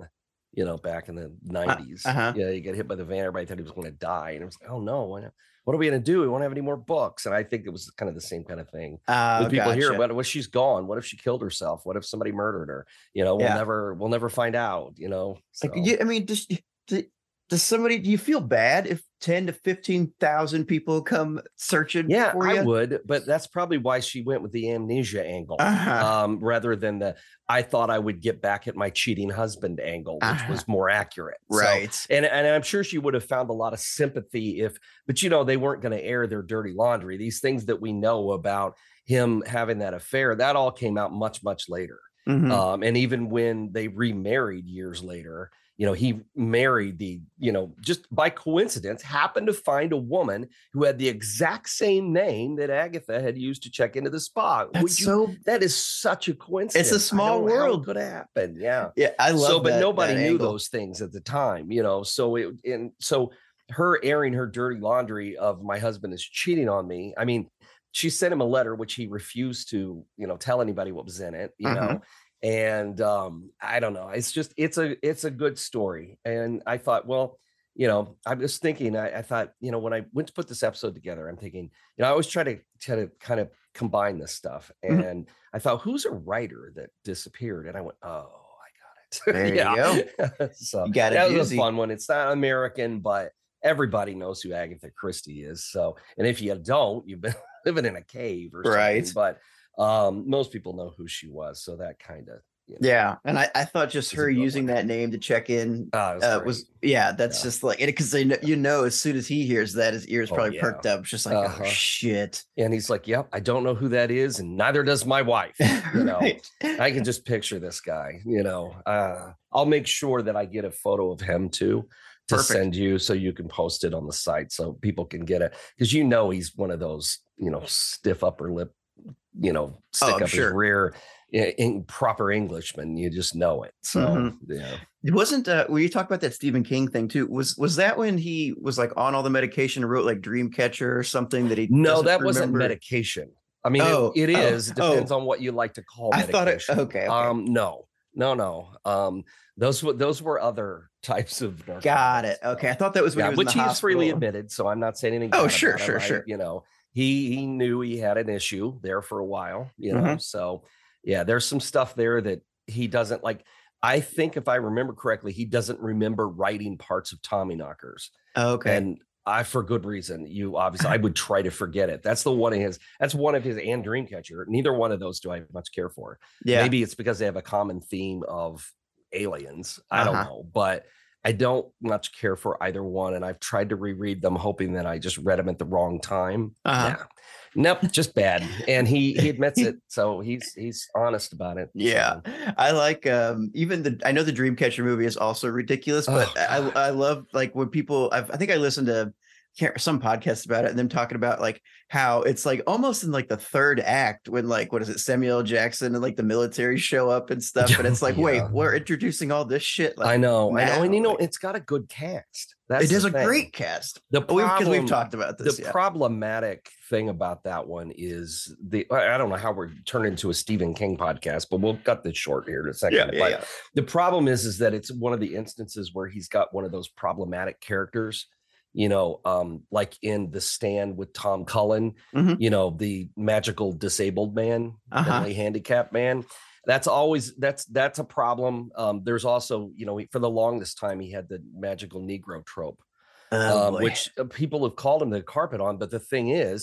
you know, back in the nineties. Uh, uh-huh. Yeah, you get hit by the van, everybody thought he was going to die. And it was like, oh no, what what are we going to do? We won't have any more books. And I think it was kind of the same kind of thing uh, with people gotcha. here. But what if she's gone? What if she killed herself? What if somebody murdered her? You know, we'll Yeah. never, we'll never find out, you know? So. Like, yeah, I mean, does, does, does somebody, do you feel bad if ten to fifteen thousand people come searching Yeah, for you? I would, but that's probably why she went with the amnesia angle, Uh-huh. um, rather than the I thought I would get back at my cheating husband angle, which Uh-huh. was more accurate. So, Right. and, and I'm sure she would have found a lot of sympathy if, but you know, they weren't going to air their dirty laundry. These things that we know about him having that affair, that all came out much, much later. Mhm. Um, and even when they remarried years later, you know, he married the, you know, just by coincidence, happened to find a woman who had the exact same name that Agatha had used to check into the spa. That's Would you, so, that is such a coincidence. it's a I small don't know how it world. could happen. Yeah. Yeah, I love So, but that- nobody that knew angle. those things at the time, you know, so it, and so her airing her dirty laundry of my husband is cheating on me. I mean, she sent him a letter, which he refused to, you know, tell anybody what was in it, you Mhm. know, and um, I don't know. It's just, it's a, it's a good story. And I thought, well, you know, I was thinking, I, I thought, you know, when I went to put this episode together, I'm thinking, you know, I always try to try to kind of combine this stuff. Mhm. And I thought, who's a writer that disappeared? And I went, oh, I got it. There you go. So You got it, that was doozy. a fun one. It's not American, but everybody knows who Agatha Christie is. So, and if you don't, you've been living in a cave or something. Right. But um, most people know who she was. So that kind of, you know, Yeah, and I, I thought just It's a her good using one. that name to check in uh, it was, uh, great. was yeah, that's Yeah. just like, because they know, you know, as soon as he hears that, his ears Oh, probably yeah. perked up. It's just like, Uh-huh. oh shit. And he's like, yep, I don't know who that is. And neither does my wife. You know, Right. I can just picture this guy, you know, uh, I'll make sure that I get a photo of him too to Perfect. send you so you can post it on the site so people can get it. Because, you know, he's one of those, you know, stiff upper lip, you know, stick Oh, I'm up sure. his rear in, in proper Englishman. You just know it. So, Mhm. yeah. It wasn't uh when you talk about that Stephen King thing too, was was that when he was like on all the medication and wrote like Dreamcatcher or something that he No, doesn't that wasn't remember? medication. I mean, Oh, it, it oh, is. It depends oh. on what you like to call I thought it medication. okay, okay. Um, no, no, no. Um, those were those were other types of narcotics. Got it. Okay. I thought that was when Yeah, he was which in the he's freely hospital. admitted, so I'm not saying anything. Oh, bad sure, about him. sure, I- sure. You know, he he knew he had an issue there for a while. You know, Mhm. so yeah, there's some stuff there that he doesn't like. I think if I remember correctly, he doesn't remember writing parts of Tommyknockers. Okay. And I, for good reason, you obviously, I would try to forget it. That's the one of his, that's one of his and Dreamcatcher. Neither one of those do I much care for. yeah. Maybe it's because they have a common theme of aliens. I don't Uh-huh. know, but I don't much care for either one. And I've tried to reread them, hoping that I just read them at the wrong time. Uh-huh. Yeah. Nope, just bad. And he he admits it. So he's he's honest about it. Yeah, So, I like um even the I know the Dreamcatcher movie is also ridiculous, but Oh, I God. I love like when people I've, I think I listened to can't- some podcasts about it and them talking about like how it's like almost in like the third act when like what is it Samuel L. Jackson and like the military show up and stuff, and it's like wait, Yeah. we're introducing all this shit. Like, I know, I know, and you now, know, like, it's got a good cast. That's it is the a thing. great cast. The Because we've, 'cause problem, we've talked about this. the yeah. problematic thing about that one is the I I don't know how we're turned into a Stephen King podcast, but we'll cut this short here in a second. yeah, yeah, but yeah. the problem is, is that it's one of the instances where he's got one of those problematic characters, you know, um, like in The Stand with Tom Cullen, Mhm. you know, the magical disabled man, Uh-huh. mentally handicapped man. That's always that's that's a problem. Um, there's also, you know, for the longest time he had the magical Negro trope. Oh, um, boy. which uh, people have called him the carpet on. But the thing is,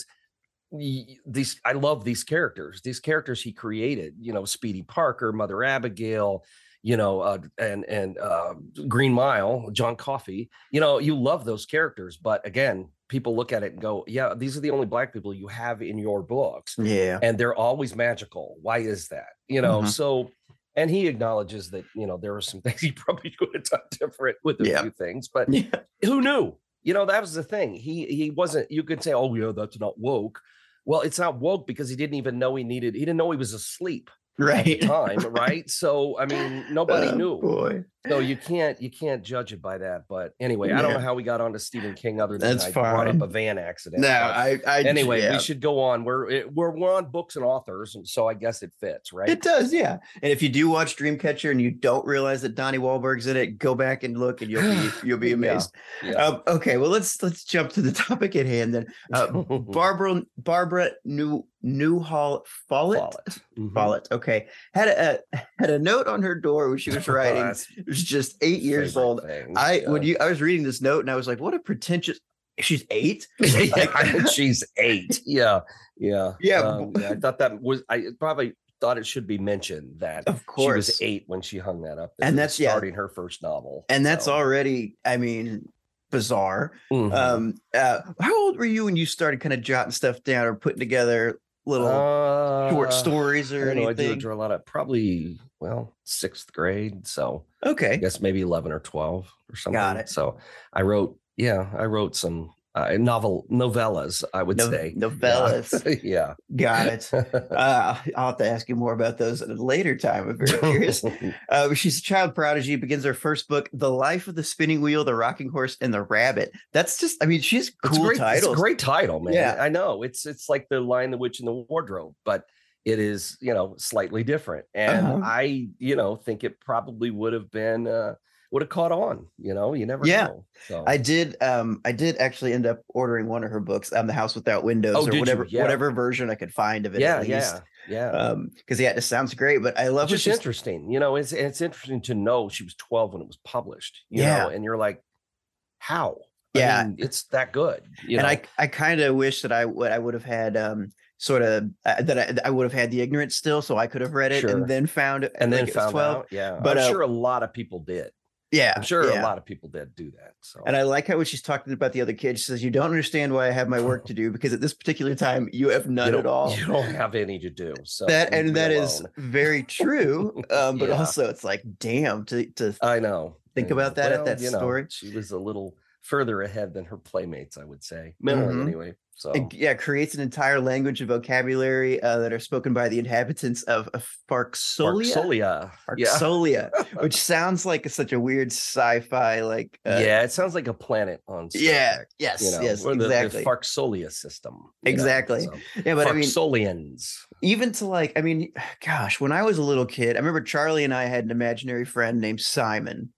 y- these I love these characters. These characters he created. You know, Speedy Parker, Mother Abigail. You know, uh, and and uh, Green Mile, John Coffey. You know, you love those characters. But again, people look at it and go, "Yeah, these are the only black people you have in your books, yeah. and they're always magical. Why is that?" You know, Mhm. so. And he acknowledges that, you know, there were some things he probably could have done different with a Yeah. few things, but Yeah. who knew? You know, that was the thing. He he wasn't, you could say, oh, yeah, that's not woke. Well, it's not woke because he didn't even know he needed, he didn't know he was asleep at the Right. time, right? So, I mean, nobody Oh, knew. boy. So you can't you can't judge it by that. But anyway, I don't know how we got onto Stephen King other than That's I fine. brought up a van accident. No, But I, I anyway, yeah. we should go on. We're it, we're we're on books and authors, and so I guess it fits, right? It does, yeah. And if you do watch Dreamcatcher and you don't realize that Donnie Wahlberg's in it, go back and look, and you'll be you'll be amazed. Yeah, yeah. Um, okay, well let's let's jump to the topic at hand then. Uh, Barbara Barbara New Newhall Follett. Follett. Mhm. Follett. Okay, had a had a note on her door when she was writing. That's It was just eight years favorite old. thing, I yeah. when you I was reading this note and I was like, what a pretentious. She's eight. Yeah, she's eight. Yeah, yeah, Yeah. Um, yeah. I thought that was. I probably thought it should be mentioned that Of she course. was eight when she hung that up, And it was that's- yeah. starting her first novel, And that's so. already, I mean, bizarre. Mhm. Um, uh, how old were you when you started kind of jotting stuff down or putting together little short Uh, stories I or don't know, I do anything? draw a lot of probably well sixth grade, so I Okay, guess maybe eleven or twelve or something. Got it. So I wrote, yeah, I wrote some uh, novel novellas, I would No- say novellas. Yeah. got it. Uh, I'll have to ask you more about those at a later time. I'm very curious. Uh, she's a child prodigy, begins her first book, The Life of the Spinning Wheel, The Rocking Horse, and the Rabbit. That's just, I mean, she's It's cool great, titles. It's a great title, man. Yeah. I know. It's it's like The Lion, the Witch, and the Wardrobe, but it is, you know, slightly different. And Uh-huh. I, you know, think it probably would have been uh would have caught on, you know, you never Yeah. know. So I did. Um, I did actually end up ordering one of her books, um, The House Without Windows, Oh, or did you? whatever, Yeah. whatever version I could find of it. yeah, at least. yeah, yeah. Um, because yeah, it sounds great. But I love It's what just she's interesting, you know. It's it's interesting to know she was twelve when it was published, you Yeah. know, and you're like, how? I Yeah. mean, it's that good, you and know. I I kind of wish that I would I would have had um sort of uh, that I, I would have had the ignorance still, so I could have read it Sure. and then found it and then like it was found twelve. out, yeah. But, I'm uh, sure a lot of people did. Yeah, I'm sure yeah. a lot of people did do that. So And I like how when she's talking about the other kids, she says, "You don't understand why I have my work to do because at this particular time you have none you at don't- all." You don't have any to do. So That leave and me that is alone. very true. Um, but Yeah. also it's like, damn, to to I know. Think I know. about that at Well, that you know, story. she was a little further ahead than her playmates, I would say, mentally Mhm. anyway. So It, yeah, creates an entire language and vocabulary uh, that are spoken by the inhabitants of, of Farksolia, Farksolia. Yeah. Farksolia, which sounds like such a weird sci-fi, like uh, yeah, it sounds like a planet on Star yeah, Trek, yes, you know, yes, or the, exactly, the Farksolia system. you know, exactly. so. Yeah, but I mean, Farksolians. even to like, I mean, gosh, when I was a little kid, I remember Charlie and I had an imaginary friend named Simon.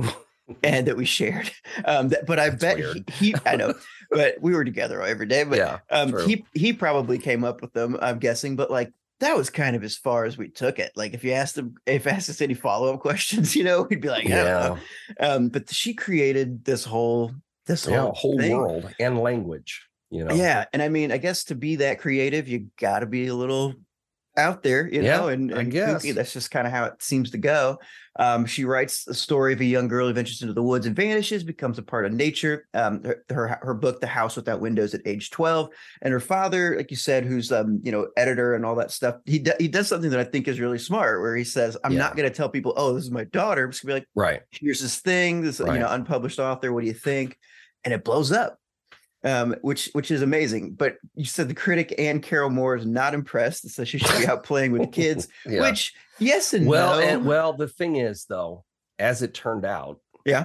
And that we shared, um, that, but I That's bet he, weird. he, I know, but we were together every day. But Yeah, um, true. he he probably came up with them, I'm guessing. But like that was kind of as far as we took it. Like if you asked him, if asked us any follow up questions, you know, we'd be like, I don't Yeah, know. Um, but she created this whole this yeah, whole whole thing. world and language. You know. Yeah, and I mean, I guess to be that creative, you got to be a little out there, you Yeah, know, and, I and guess. kooky. That's just kind of how it seems to go. Um, she writes a story of a young girl who ventures into the woods and vanishes, becomes a part of nature. Um, her, her her book, The House Without Windows, at age twelve, and her father, like you said, who's um, you know, editor and all that stuff. He do, he does something that I think is really smart, where he says, "I'm Yeah. not going to tell people, oh, this is my daughter. I'm just gonna be like, Right. here's this thing, this Right. you know, unpublished author. What do you think?" And it blows up. Um, which which is amazing. But you said the critic Anne Carroll Moore is not impressed, so she should be out playing with the kids. Yeah. Which yes and well, no. and well, the thing is, though, as it turned out, Yeah.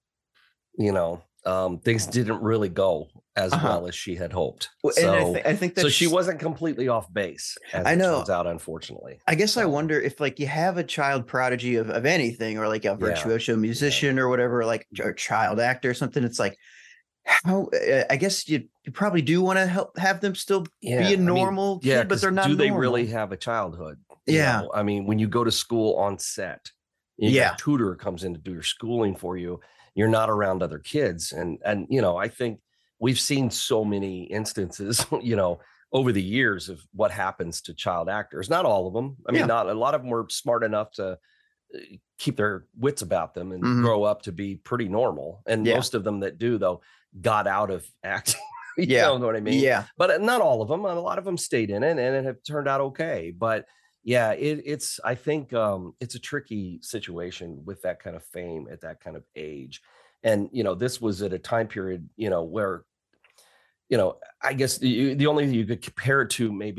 you know, um, things didn't really go as Uh-huh. well as she had hoped. Well, and I, So, th- I think that so she wasn't completely off base. As I it know. turns out, unfortunately. I guess I so- wonder if like you have a child prodigy of, of anything, or like a Yeah. virtuoso musician or whatever, like or child actor or something. It's like how uh, I guess you you probably do want to help have them still Yeah, be I a mean, normal yeah, kid, but 'cause they're not. Do they normal. really have a childhood? You Yeah. know, I mean, when you go to school on set, you Yeah. got a tutor comes in to do your schooling for you. You're not around other kids, and and you know, I think we've seen so many instances, you know, over the years of what happens to child actors. Not all of them. I mean, Yeah. not a lot of them were smart enough to uh, keep their wits about them and Mhm. grow up to be pretty normal. And Yeah. most of them that do, though, got out of acting. you Yeah. know what I mean? Yeah. But uh, not all of them. A lot of them stayed in it and it have turned out okay. But yeah, it, it's I think um, it's a tricky situation with that kind of fame at that kind of age. And you know, this was at a time period, you know, where, you know, I guess the, the only thing you could compare it to maybe w-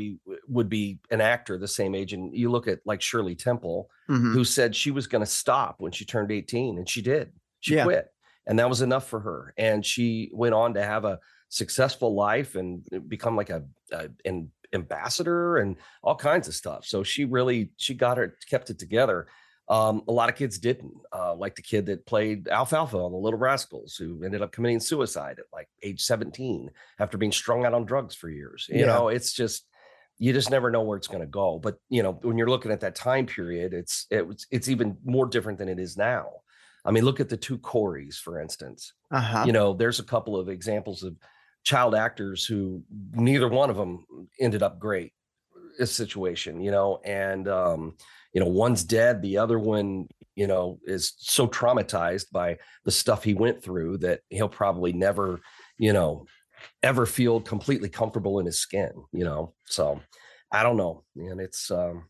would be an actor the same age. And you look at like Shirley Temple, Mhm. who said she was going to stop when she turned eighteen, and she did. She Yeah. quit, and that was enough for her. And she went on to have a successful life and become like a, a an ambassador and all kinds of stuff. So she really, she got her, kept it together. Um, a lot of kids didn't, uh, like the kid that played Alfalfa on the Little Rascals, who ended up committing suicide at like age seventeen after being strung out on drugs for years. You Yeah. know, it's just, you just never know where it's going to go. But, you know, when you're looking at that time period, it's, it's, it's even more different than it is now. I mean, look at the two Coreys, for instance. Uh-huh. You know, there's a couple of examples of child actors who neither one of them ended up great a situation, you know, and, um, you know, one's dead. The other one, you know, is so traumatized by the stuff he went through that he'll probably never, you know, ever feel completely comfortable in his skin, you know? So I don't know. And it's, um,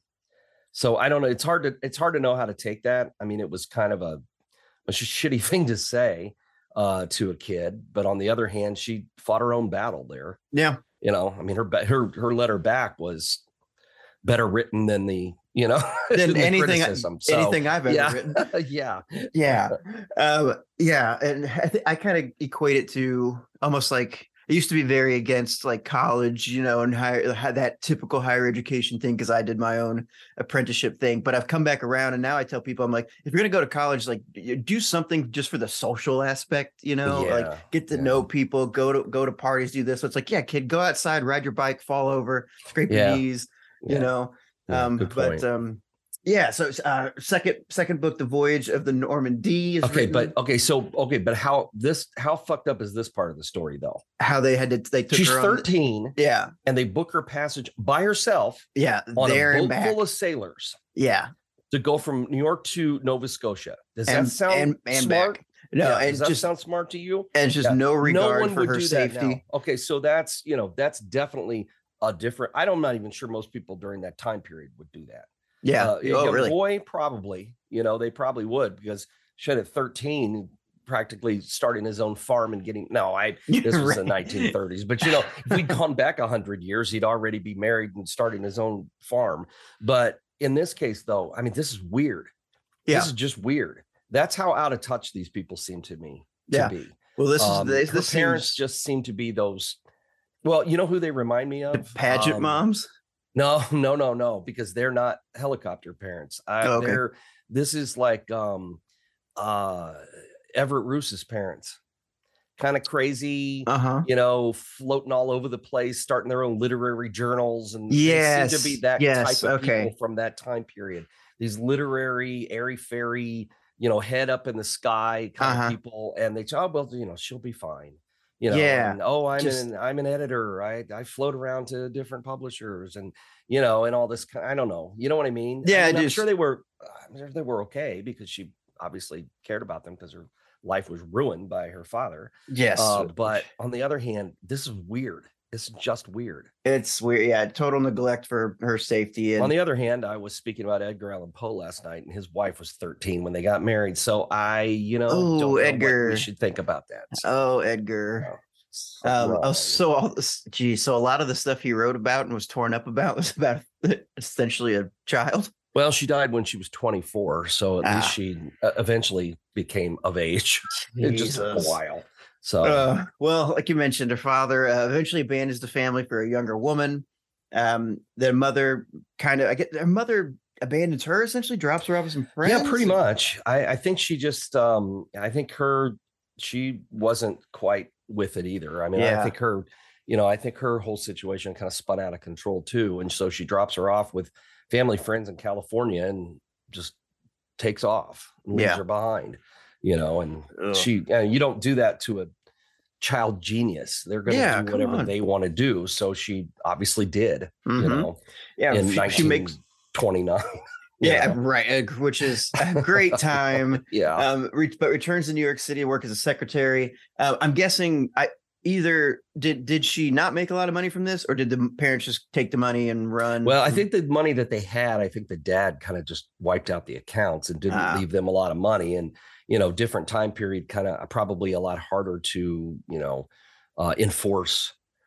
so I don't know. It's hard to, it's hard to know how to take that. I mean, it was kind of a, a shitty thing to say uh, to a kid, but on the other hand, she fought her own battle there. Yeah. You know, I mean, her, her, her letter back was better written than the, you know, Than the anything, criticism. So, anything I've ever yeah, written. yeah, Yeah. Um, yeah. And I, th- I kind of equate it to almost like, I used to be very against like college, you know, and higher, had that typical higher education thing because I did my own apprenticeship thing. But I've come back around, and now I tell people, I'm like, if you're going to go to college, like y- do something just for the social aspect, you know, Yeah, like get to yeah. know people, go to go to parties, do this. So it's like, yeah, kid, go outside, ride your bike, fall over, scrape Yeah. your knees, yeah. you know. Yeah, um, good but point. um, yeah. So uh, second second book, The Voyage of the Normandy, is Okay, written. but okay, so okay, but how this how fucked up is this part of the story though? How they had to they took She's her on. thirteen, Yeah, and they book her passage by herself yeah, on there a and boat back. full of sailors Yeah, to go from New York to Nova Scotia. Does and that sound and, and smart? back. No, Yeah, and does that just sound smart to you? and just Yeah. no regard no one for would her do that now. safety. Okay, so that's, you know, that's definitely a different. I don't- I'm not even sure most people during that time period would do that. Yeah. Uh, a oh, young really? boy, probably, you know, they probably would, because shit, at thirteen, practically starting his own farm and getting, no, I, this was the Right. nineteen thirties, but you know, if we'd gone back a hundred years, he'd already be married and starting his own farm. But in this case though, I mean, this is weird. Yeah. This is just weird. That's how out of touch these people seem to me to Yeah. be. Well, this Um, is this, her this parents seems just seem to be those, well, you know who they remind me the of? pageant Um, moms. no, no, no, no, because they're not helicopter parents. I, Oh, okay. They're this is like um uh Everett Roos's parents. Kind of crazy, Uh huh. you know, floating all over the place, starting their own literary journals, and they seem Yes. to be that yes. type of Okay. people from that time period. These literary, airy fairy, you know, head up in the sky kind Uh-huh. of people, and they oh well, you know, she'll be fine. You know, Yeah, and, oh, I'm just- an I'm an editor. I I float around to different publishers, and you know, and all this. ki- I don't know. You know what I mean? Yeah, I I mean, I'm just- sure they were. I'm sure they were okay because she obviously cared about them because her life was ruined by her father. Yes. Uh, but on the other hand, this is weird. It's just weird. it's weird. Yeah. Total neglect for her safety. And On the other hand, I was speaking about Edgar Allan Poe last night, and his wife was thirteen when they got married. So I, you know, Ooh, don't know what Edgar. we should think about that. So, oh, Edgar. so Um, oh, wrong. so all this, gee, so a lot of the stuff he wrote about and was torn up about was about essentially a child. Well, she died when she was twenty-four, so at Ah. least she uh, eventually became of age. It just took a Jesus. while. So Uh, well, like you mentioned, her father uh, eventually abandons the family for a younger woman. Um, their mother kind of, I get, their mother abandons her, essentially drops her off with some friends. yeah, pretty much. I, I think she just, um, I think her, she wasn't quite with it either. I mean, Yeah. I think her, you know, I think her whole situation kind of spun out of control too, and so she drops her off with family friends in California and just takes off, and leaves Yeah. her behind. You know, and Ugh. she, and you don't do that to a child genius. They're going to Yeah, do come whatever on. they want to do. So she obviously did, you Mhm. know, Yeah, in she, she nineteen makes twenty-nine. yeah, right, uh, which is a great time. Yeah. Um, re- but returns to New York City to work as a secretary. Uh, I'm guessing I either did did she not make a lot of money from this, or did the parents just take the money and run? Well, I think the money that they had, I think the dad kind of just wiped out the accounts and didn't Ah. leave them a lot of money. And, you know, different time period, kind of probably a lot harder to, you know, uh, enforce,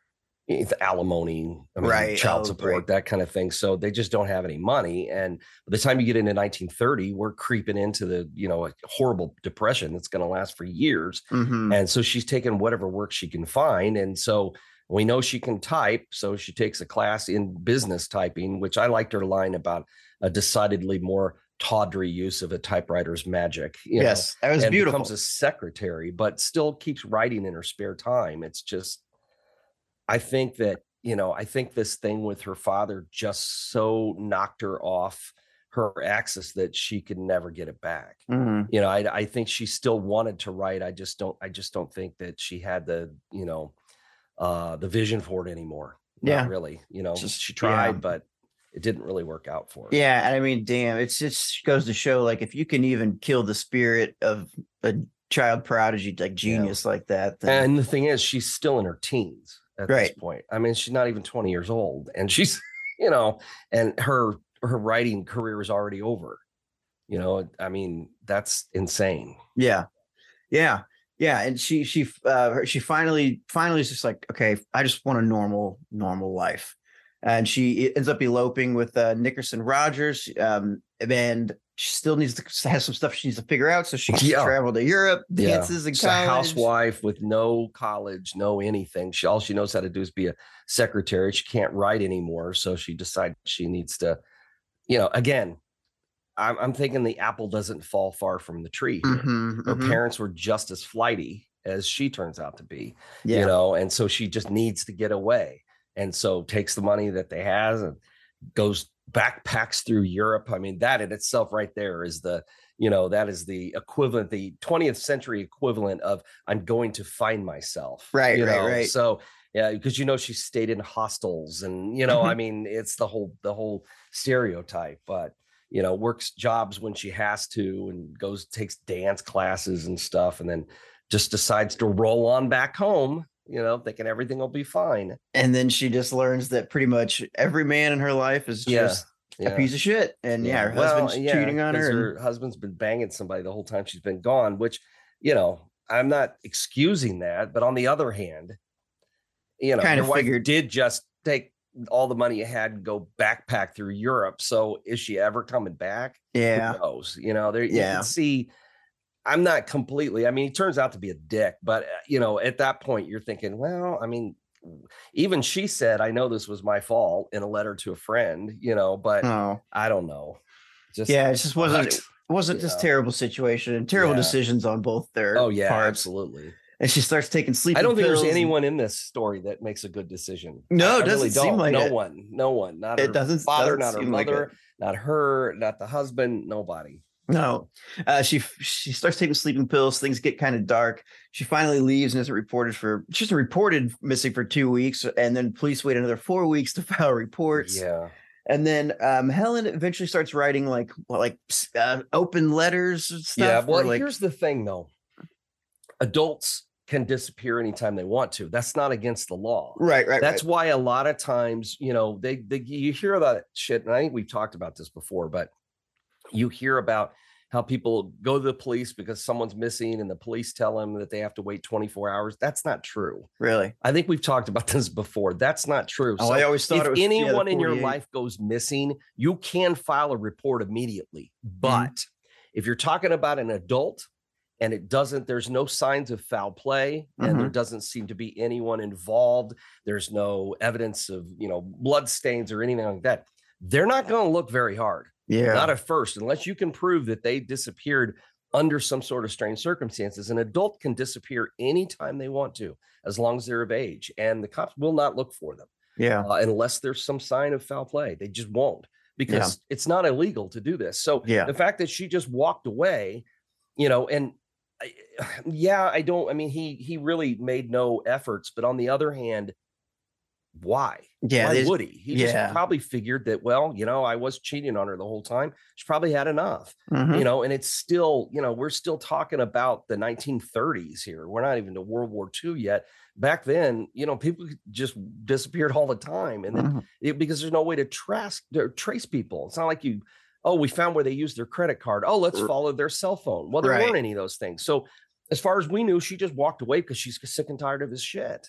it's alimony, I mean, Right. child Oh, support, right. that kind of thing. So they just don't have any money. And by the time you get into nineteen thirty, we're creeping into the, you know, a horrible depression that's going to last for years. Mm-hmm. And so she's taking whatever work she can find. And so we know she can type. So she takes a class in business typing, which I liked her line about a decidedly more tawdry use of a typewriter's magic. You Yes, know, that was and beautiful. becomes a secretary, but still keeps writing in her spare time. It's just, I think that, you know, I think this thing with her father just so knocked her off her axis that she could never get it back. Mm-hmm. You know, I, I think she still wanted to write. I just don't, I just don't think that she had the, you know, uh, the vision for it anymore. Not Yeah. really, you know, Just- she tried, yeah. but it didn't really work out for her. Yeah, and I mean, damn, it's just goes to show, like, if you can even kill the spirit of a child prodigy, like genius like that, then And the thing is, she's still in her teens at this Right. point. I mean, she's not even twenty years old, and she's, you know, and her her writing career is already over. You know, I mean, that's insane. yeah, yeah, yeah. And she she uh she finally finally is just like, okay, I just want a normal normal life, and she ends up eloping with uh, Nickerson Rogers, um, and she still needs to has some stuff she needs to figure out, so she Yeah. travel to Europe, Yeah. dances in She's a college. housewife with no college, no anything. She all she knows how to do is be a secretary. She can't write anymore, so she decides she needs to, you know, again, I'm, I'm thinking the apple doesn't fall far from the tree here. Mhm, Her mhm. parents were just as flighty as she turns out to be, Yeah. you know, and so she just needs to get away. And so takes the money that they has and goes backpacks through Europe. I mean, that in itself right there is the, you know, that is the equivalent, the twentieth century equivalent of I'm going to find myself. Right, you right, know? right. So yeah, because you know she stayed in hostels and you know, Mhm. I mean, it's the whole the whole stereotype, but you know, works jobs when she has to and goes takes dance classes and stuff, and then just decides to roll on back home, you know, thinking everything will be fine. And then she just learns that pretty much every man in her life is Yeah, just yeah. a piece of shit. And yeah, her Well, husband's yeah, cheating on 'cause her. and- her husband's been banging somebody the whole time she's been gone, which, you know, I'm not excusing that, but on the other hand, you know, Kinda your wife figured- did just take all the money you had and go backpack through Europe. So is she ever coming back? yeah. Who knows? You know, there you Yeah. can see. I'm not completely. I mean, he turns out to be a dick, but uh, you know, at that point, you're thinking, well, I mean, even she said, "I know this was my fault" in a letter to a friend. You know, but Oh, I don't know. Just yeah. It just wasn't, it sucked. wasn't you this know. terrible situation and terrible Yeah. decisions on both their Oh yeah, parts. absolutely. And she starts taking sleeping I don't think pills there's and- anyone in this story that makes a good decision. No, I, it I really doesn't seem don't. like no it. one, no one, not It her doesn't- father, doesn't not her seem like mother, it. not her, not the husband, nobody. No, uh, she she starts taking sleeping pills. Things get kind of dark. She finally leaves and isn't reported for. She's reported missing for two weeks, and then police wait another four weeks to file reports. Yeah, And then um, Helen eventually starts writing like what, like uh, open letters and stuff. yeah. or, Well, like, here's the thing, though. Adults can disappear anytime they want to. That's not against the law. right, right. That's right. why a lot of times, you know, they, they you hear about shit, and I think we've talked about this before, but you hear about how people go to the police because someone's missing and the police tell them that they have to wait twenty-four hours. That's not true. really. I think we've talked about this before. That's not true. Oh, I always thought if it was yeah, the anyone in your forty-eight. life goes missing, you can file a report immediately. Mm-hmm. But if you're talking about an adult and it doesn't, there's no signs of foul play and there Mhm. doesn't seem to be anyone involved. There's no evidence of, you know, blood stains or anything like that. They're not going to look very hard. Yeah, Not at first, unless you can prove that they disappeared under some sort of strange circumstances. An adult can disappear anytime they want to, as long as they're of age, and the cops will not look for them yeah, uh, unless there's some sign of foul play. They just won't, because it's not illegal to do this. So Yeah. the fact that she just walked away, you know, and I, yeah, I don't. I mean, he he really made no efforts, but on the other hand, why? yeah. Why they- would he? He yeah. just probably figured that, well, you know, I was cheating on her the whole time. She probably had enough, Mhm. you know, and it's still, you know, we're still talking about the nineteen thirties here. We're not even to World War Two yet. Back then, you know, people just disappeared all the time. And then Mhm. it, because there's no way to trace, to trace people. It's not like you, oh, we found where they used their credit card. Oh, let's R- follow their cell phone. Well, there Right. weren't any of those things. So as far as we knew, she just walked away because she's sick and tired of his shit.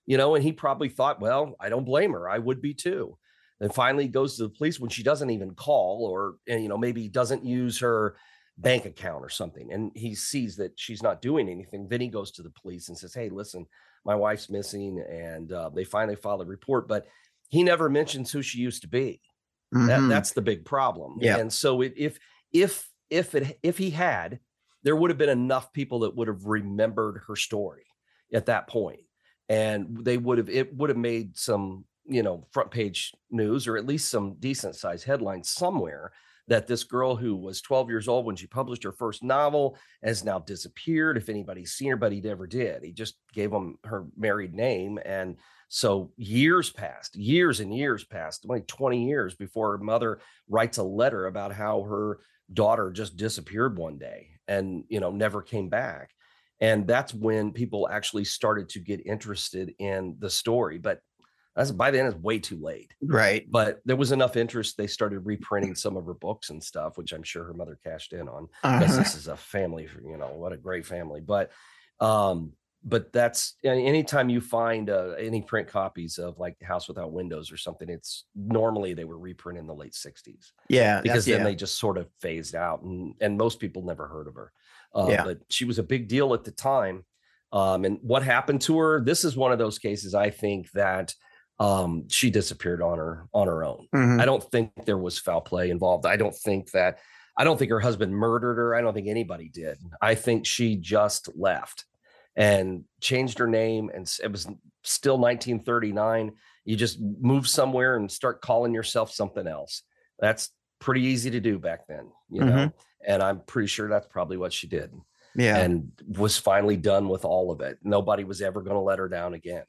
you know, and he probably thought, well, I don't blame her. I would be too. And finally goes to the police when she doesn't even call, or, and, you know, maybe doesn't use her bank account or something. And he sees that she's not doing anything. Then he goes to the police and says, hey, listen, my wife's missing. And uh, they finally file a report, but he never mentions who she used to be. Mm-hmm. That, that's the big problem. Yeah. And so it, if, if, if it, if he had, there would have been enough people that would have remembered her story at that point. And they would have, it would have made some, you know, front page news, or at least some decent sized headlines somewhere, that this girl who was twelve years old when she published her first novel has now disappeared. If anybody's seen her, but he never did. He just gave them her married name. And so years passed, years and years passed, like twenty years before her mother writes a letter about how her daughter just disappeared one day and, you know, never came back. And that's when people actually started to get interested in the story. But that's, by then, it's way too late. Right. But there was enough interest. They started reprinting some of her books and stuff, which I'm sure her mother cashed in on, because uh-huh. this is a family, you know, what a great family. But, um, but that's, anytime you find uh, any print copies of like House Without Windows or something, it's normally they were reprinted in the late sixties. Yeah. Because then yeah. they just sort of phased out, and, and most people never heard of her. Uh, yeah. But she was a big deal at the time. Um, and what happened to her? This is one of those cases, I think, that um, she disappeared on her on her own. Mm-hmm. I don't think there was foul play involved. I don't think that, I don't think her husband murdered her. I don't think anybody did. I think she just left and changed her name. And it was still nineteen thirty-nine. You just move somewhere and start calling yourself something else. That's pretty easy to do back then, you know? Mm-hmm. And I'm pretty sure that's probably what she did. Yeah. And was finally done with all of it. Nobody was ever going to let her down again.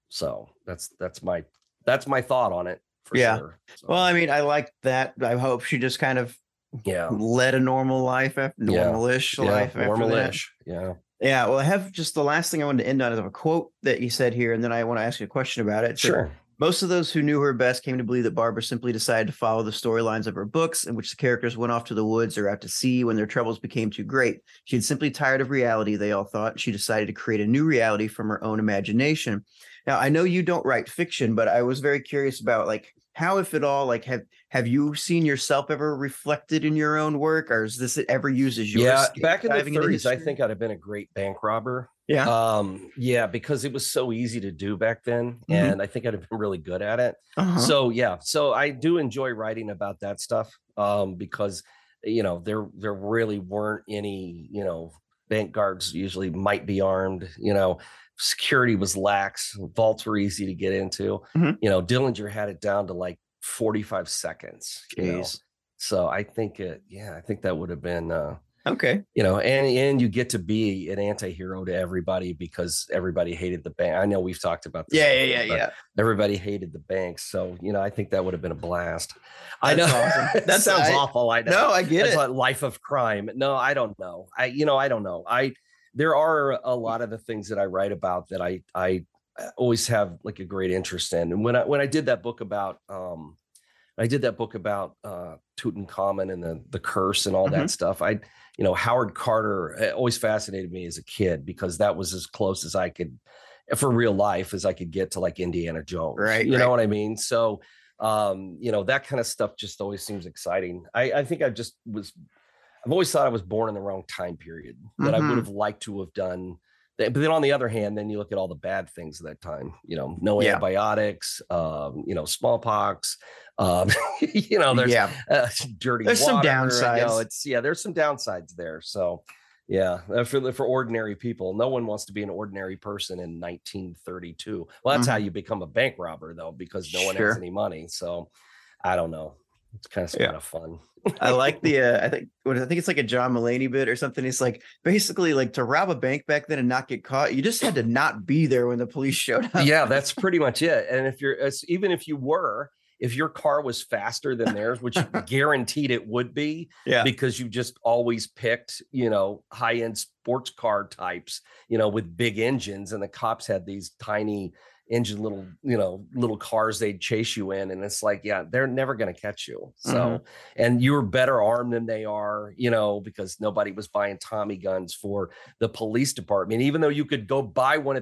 So that's, that's my, that's my thought on it. For yeah. Sure. So. Well, I mean, I like that. I hope she just kind of yeah led a normal life, after, normalish yeah. life. Yeah. After normalish. that. Yeah. Yeah. Well, I have just the last thing I wanted to end on is a quote that you said here, and then I want to ask you a question about it. So, sure. most of those who knew her best came to believe that Barbara simply decided to follow the storylines of her books, in which the characters went off to the woods or out to sea when their troubles became too great. She had simply tired of reality, they all thought. She decided to create a new reality from her own imagination. Now, I know you don't write fiction, but I was very curious about, like, how, if at all, like, have have you seen yourself ever reflected in your own work, or is this ever used as your yeah escape, back in the thirties? I history? think I'd have been a great bank robber. Yeah. Um, yeah, because it was so easy to do back then. Mm-hmm. And I think I'd have been really good at it. Uh-huh. So yeah, so I do enjoy writing about that stuff. Um, because you know, there there really weren't any, you know, bank guards usually might be armed, you know, security was lax, vaults were easy to get into. Mm-hmm. You know, Dillinger had it down to like forty-five seconds. You know? So I think it, yeah, I think that would have been uh okay. You know, and and you get to be an anti-hero to everybody because everybody hated the bank. I know we've talked about this. Yeah, before, yeah, yeah, yeah. Everybody hated the banks. So, you know, I think that would have been a blast. That's I know. Awesome. That sounds I, awful. I know. No, I get That's it. Like life of crime. No, I don't know. I, you know, I don't know. I, there are a lot of the things that I write about that I, I always have like a great interest in. And when I, when I did that book about, um, I did that book about uh, Tutankhamun and the the curse and all mm-hmm. that stuff. I, you know, Howard Carter always fascinated me as a kid because that was as close as I could, for real life, as I could get to like Indiana Jones. Right. You right. know what I mean? So, um, you know, that kind of stuff just always seems exciting. I, I think I just was, I've always thought I was born in the wrong time period, that mm-hmm. I would have liked to have done. But then on the other hand, then you look at all the bad things of that time, you know, no yeah. antibiotics, um, you know, smallpox, um, you know, there's yeah. uh, dirty there's water. some downsides. You know, it's, yeah, there's some downsides there. So, yeah, for, for ordinary people, no one wants to be an ordinary person in nineteen thirty-two. Well, that's mm-hmm. how you become a bank robber, though, because no one sure. has any money. So I don't know. It's kind of, yeah. kind of fun. I like the, uh, I think, what I think it's like a John Mulaney bit or something. It's like basically like to rob a bank back then and not get caught. You just had to not be there when the police showed up. Yeah, that's pretty much it. And if you're, even if you were, if your car was faster than theirs, which guaranteed it would be, yeah, because you just always picked, you know, high end sports car types, you know, with big engines, and the cops had these tiny engine little, you know, little cars they'd chase you in. And it's like, yeah, they're never going to catch you. So, mm-hmm. and you were better armed than they are, you know, because nobody was buying Tommy guns for the police department, even though you could go buy one at the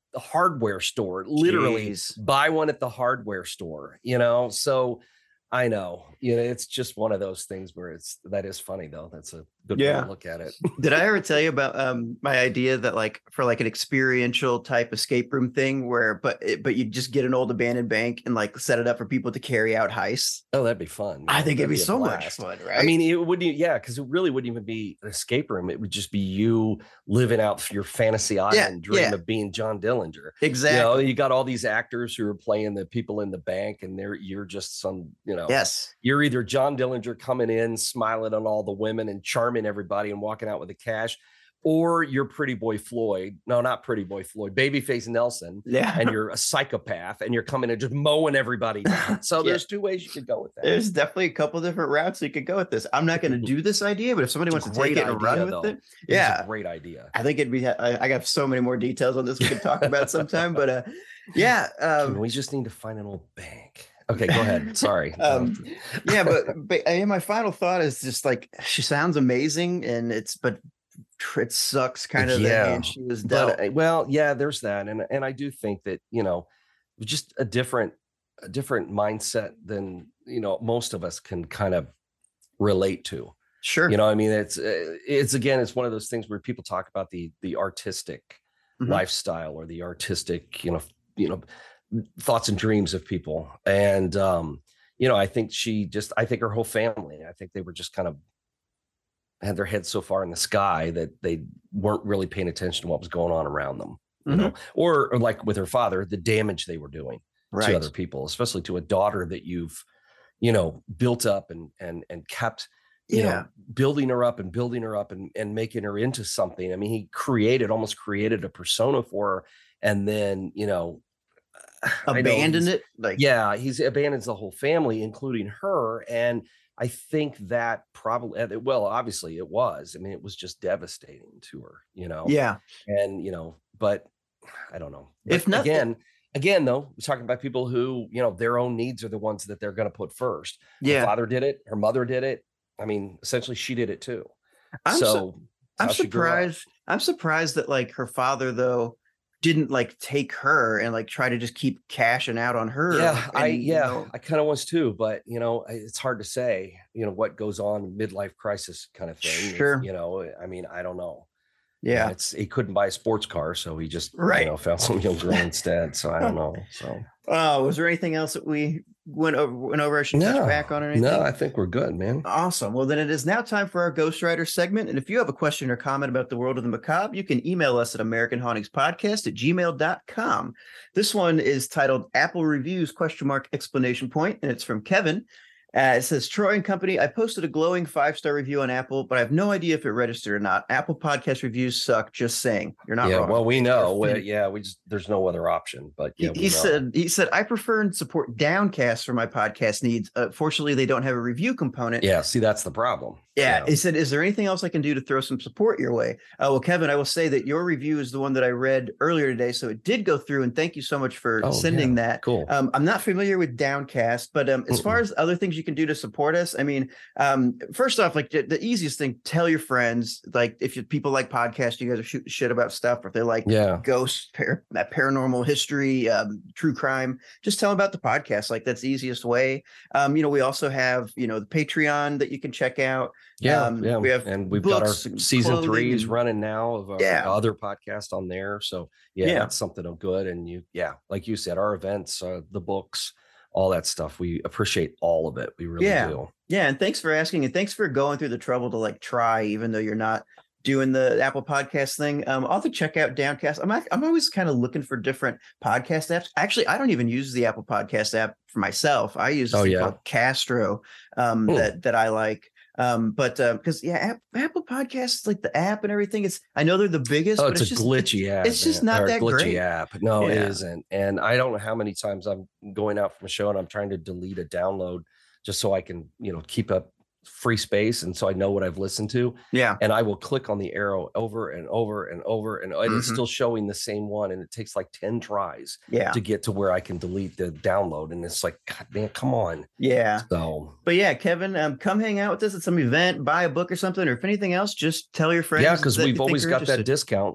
the hardware store, literally Jeez. buy one at the hardware store, you know? So I know, you know, it's just one of those things where it's, that is funny though. That's a good way Yeah. to look at it. Did I ever tell you about um my idea that like for like an experiential type escape room thing where but it, but you just get an old abandoned bank and like set it up for people to carry out heists? Oh, that'd be fun. I think it'd That'd be a so much blast. fun, right? I mean, it wouldn't, yeah, because it really wouldn't even be an escape room. It would just be you living out your fantasy island dream yeah. of being John Dillinger. exactly. You know, you got all these actors who are playing the people in the bank, and they're you're just some, you know, Yes. you're either John Dillinger coming in, smiling on all the women and charming everybody and walking out with the cash, or you're Pretty Boy Floyd. No, not Pretty Boy Floyd, Babyface Nelson. Yeah. And you're a psychopath and you're coming and just mowing everybody down. So Yeah. there's two ways you could go with that. There's definitely a couple different routes you could go with this. I'm not going to do this idea, but if somebody It's wants a to take great it and idea, run with though. it, It's yeah, a great idea. I think it'd be. I, I got so many more details on this we could talk about sometime, but uh, yeah, um, we just need to find an old bank. Okay, go ahead. Sorry. um, yeah, but but uh, my final thought is just like she sounds amazing, and it's but it sucks kind of Yeah, the hand she was dealt. But uh, well, yeah, there's that, and and I do think that, you know, just a different a different mindset than, you know, most of us can kind of relate to. Sure, You know, I mean, it's uh, it's again, it's one of those things where people talk about the the artistic Mhm. lifestyle or the artistic, you know, you know, thoughts and dreams of people, and um, you know, I think she just, I think her whole family, I think they were just kind of had their heads so far in the sky that they weren't really paying attention to what was going on around them, you know, or, or like with her father, the damage they were doing right. to other people, especially to a daughter that you've, you know, built up and and and kept, you Yeah. know, building her up and building her up and and making her into something. I mean, he created almost created a persona for her, and then, you know, I know Abandoned he's- it, like yeah, he's abandons the whole family, including her. And I think that probably, well, obviously it was. I mean, it was just devastating to her, you know? yeah, And, you know, but I don't know. If But nothing- again, again, though, we're talking about people who, you know, their own needs are the ones that they're going to put first. Her yeah. father did it. Her mother did it. I mean, essentially she did it too. I'm so so- it's I'm how she grew up. surprised. I'm surprised that like her father though didn't like take her and like try to just keep cashing out on her. Yeah, I and, you yeah, know, I kind of was too, but you know, I- it's hard to say, you know, what goes on midlife crisis kind of thing. if- Sure. You know, I mean, I don't know. You know, yeah. it's he couldn't buy a sports car, so he just Right. you know found some young girl instead. So I don't know. So Oh, was there anything else that we went over? Went over? I should touch No, back on or anything? no, I think we're good, man. Awesome. Well, then it is now time for our Ghostwriter segment. And if you have a question or comment about the world of the macabre, you can email us at American Hauntings Podcast at gmail dot com. This one is titled Apple Reviews question mark exclamation point, and it's from Kevin. Uh, it says, Troy and Company, I posted a glowing five-star review on Apple, but I have no idea if it registered or not. Apple podcast reviews suck. Just saying. You're not Yeah, wrong. well, we know. You're We- fin- yeah, we just there's no other option. But He, yeah, we he know. said, he said, I prefer and support Downcast for my podcast needs. Uh, fortunately, they don't have a review component. yeah. See, that's the problem. Yeah, So, he said, "Is there anything else I can do to throw some support your way?" Uh, well, Kevin, I will say that your review is the one that I read earlier today, so it did go through. And thank you so much for Oh, sending yeah, that. cool. Um, I'm not familiar with Downcast, but um, as far as other things you can do to support us, I mean, um, first off, like the, the easiest thing, tell your friends. Like if you, people like podcasts, you guys are shooting shit about stuff, or if they like yeah. ghosts, par- paranormal history, um, true crime, just tell them about the podcast. Like that's the easiest way. Um, you know, we also have, you know, the Patreon that you can check out. Yeah, Um, yeah, we have and we've got our books and season clothing three is and- running now of our Yeah. other podcast on there. So yeah, Yeah. that's something of good. And you, yeah, like you said, our events, uh, the books, all that stuff. We appreciate all of it. We really Yeah. do. Yeah, and thanks for asking, and thanks for going through the trouble to like try, even though you're not doing the Apple Podcast thing. Um, also check out Downcast. I'm ac- I'm always kind of looking for different podcast apps. Actually, I don't even use the Apple Podcast app for myself. I use this Oh, thing yeah? called Castro um, Hmm. that that I like. Um, but because yeah, App, Apple Podcasts, like the app and everything, it's I know they're the biggest. Oh, but it's, a just, glitchy it's, app. It's just man, not or that glitchy great. app. No, it Yeah. isn't. And I don't know how many times I'm going out from a show and I'm trying to delete a download just so I can, you know, keep up free space and so I know what I've listened to. Yeah, And I will click on the arrow over and over and over and, and it's Mhm. still showing the same one, and it takes like ten tries yeah, to get to where I can delete the download. And it's like, God man, come on. yeah. So But yeah, Kevin, um, come hang out with us at some event, buy a book or something, or if anything else, just tell your friends. yeah, because that you we've think always are got that interested. discount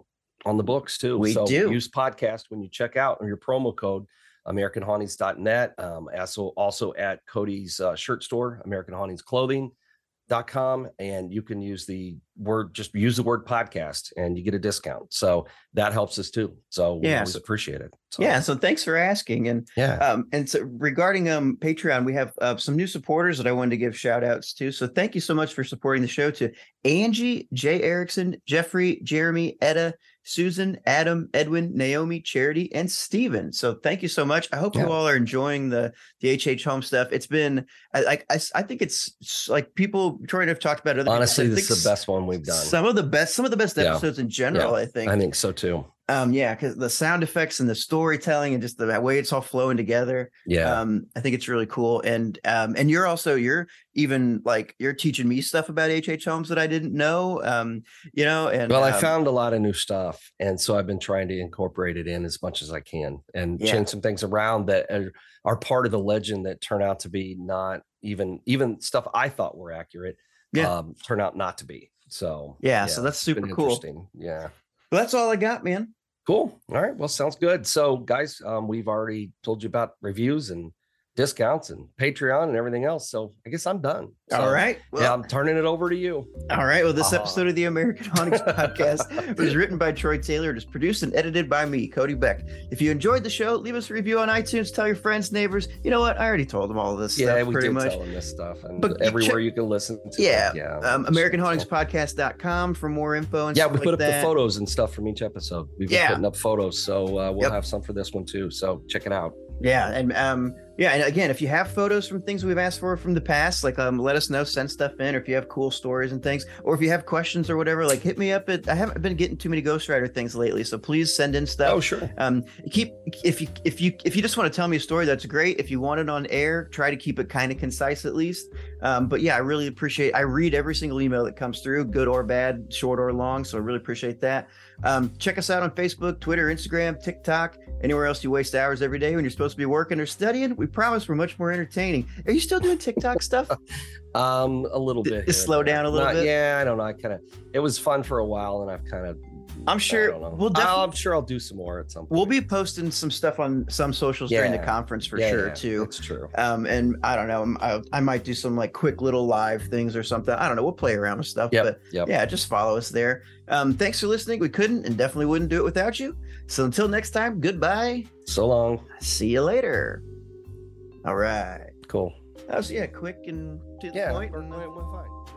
on the books too. We so do. Use podcast when you check out, or your promo code American Hauntings dot net. Um, also, also at Cody's uh, shirt store, American Hauntings Clothing dot com, and you can use the word, just use the word podcast and you get a discount. So that helps us too. So we Yeah, always so- appreciate it. So, Yeah, so thanks for asking. And yeah. um, and so regarding um Patreon, we have uh, some new supporters that I wanted to give shout outs to. So thank you so much for supporting the show to Angie, Jay Erickson, Jeffrey, Jeremy, Etta, Susan, Adam, Edwin, Naomi, Charity, and Steven. So thank you so much. I hope Yeah. you all are enjoying the the H H Home stuff. It's been I I, I think it's s- like people trying to have talked about it. Other people, Honestly, I this think is the best one we've done. Some of the best, some of the best Yeah. episodes in general. Yeah. I think. I think so too. Um, yeah, because the sound effects and the storytelling and just the way it's all flowing together. Yeah. Um, I think it's really cool. And um, and you're also you're even like you're teaching me stuff about H H Homes that I didn't know. Um, you know, and Well, I um, found a lot of new stuff, and so I've been trying to incorporate it in as much as I can and Yeah. change some things around that are, are part of the legend that turn out to be not even even stuff I thought were accurate. Yeah. Um, turn out not to be. So Yeah, so that's it's super been cool. interesting. Yeah. Well, that's all I got, man. Cool. All right. Well, sounds good. So, guys, um, we've already told you about reviews and discounts and Patreon and everything else. So, I guess I'm done. So, all right. Well, yeah, I'm turning it over to you. all right. Well, this Uh-huh. episode of the American Hauntings podcast was written by Troy Taylor. It is produced and edited by me, Cody Beck. If you enjoyed the show, leave us a review on iTunes. Tell your friends, neighbors. You know what? I already told them all of this Yeah, stuff we pretty did much. tell them this stuff, and But you everywhere check- you can listen to. Yeah. it. Yeah. Um, American Hauntings Podcast dot com for more info and Yeah, stuff we like put up that. the photos and stuff from each episode. We've been Yeah. putting up photos, so uh, we'll Yep. have some for this one too. So check it out. Yeah, and um, yeah, and again, if you have photos from things we've asked for from the past, like um, let us know, send stuff in, or if you have cool stories and things, or if you have questions or whatever, like hit me up at. I haven't been getting too many Ghostwriter things lately, so please send in stuff. Oh, sure. Um, keep if you if you if you just want to tell me a story, that's great. If you want it on air, try to keep it kind of concise at least. Um, but yeah, I really appreciate. I read every single email that comes through, good or bad, short or long. So I really appreciate that. Um, check us out on Facebook, Twitter, Instagram, TikTok, anywhere else you waste hours every day when you're supposed to be working or studying. We promise we're much more entertaining. Are you still doing TikTok stuff? Um, a little D- bit. just here slow and there. down a little Not- bit? Yeah, I don't know. I kind of. It was fun for a while, and I've kind of. I'm sure I don't know. we'll definitely- I'm sure I'll do some more at some point. We'll be posting some stuff on some socials during the Yeah. conference for Yeah, sure yeah, too. That's true. Um, and I don't know, I, I might do some like quick little live things or something. I don't know. We'll play around with stuff, Yep. but Yep. yeah, just follow us there. Um, thanks for listening. We couldn't and definitely wouldn't do it without you. So until next time, goodbye. So long. See you later. All right. Cool. That was, yeah, quick and to the Yeah. point. Went, went fine.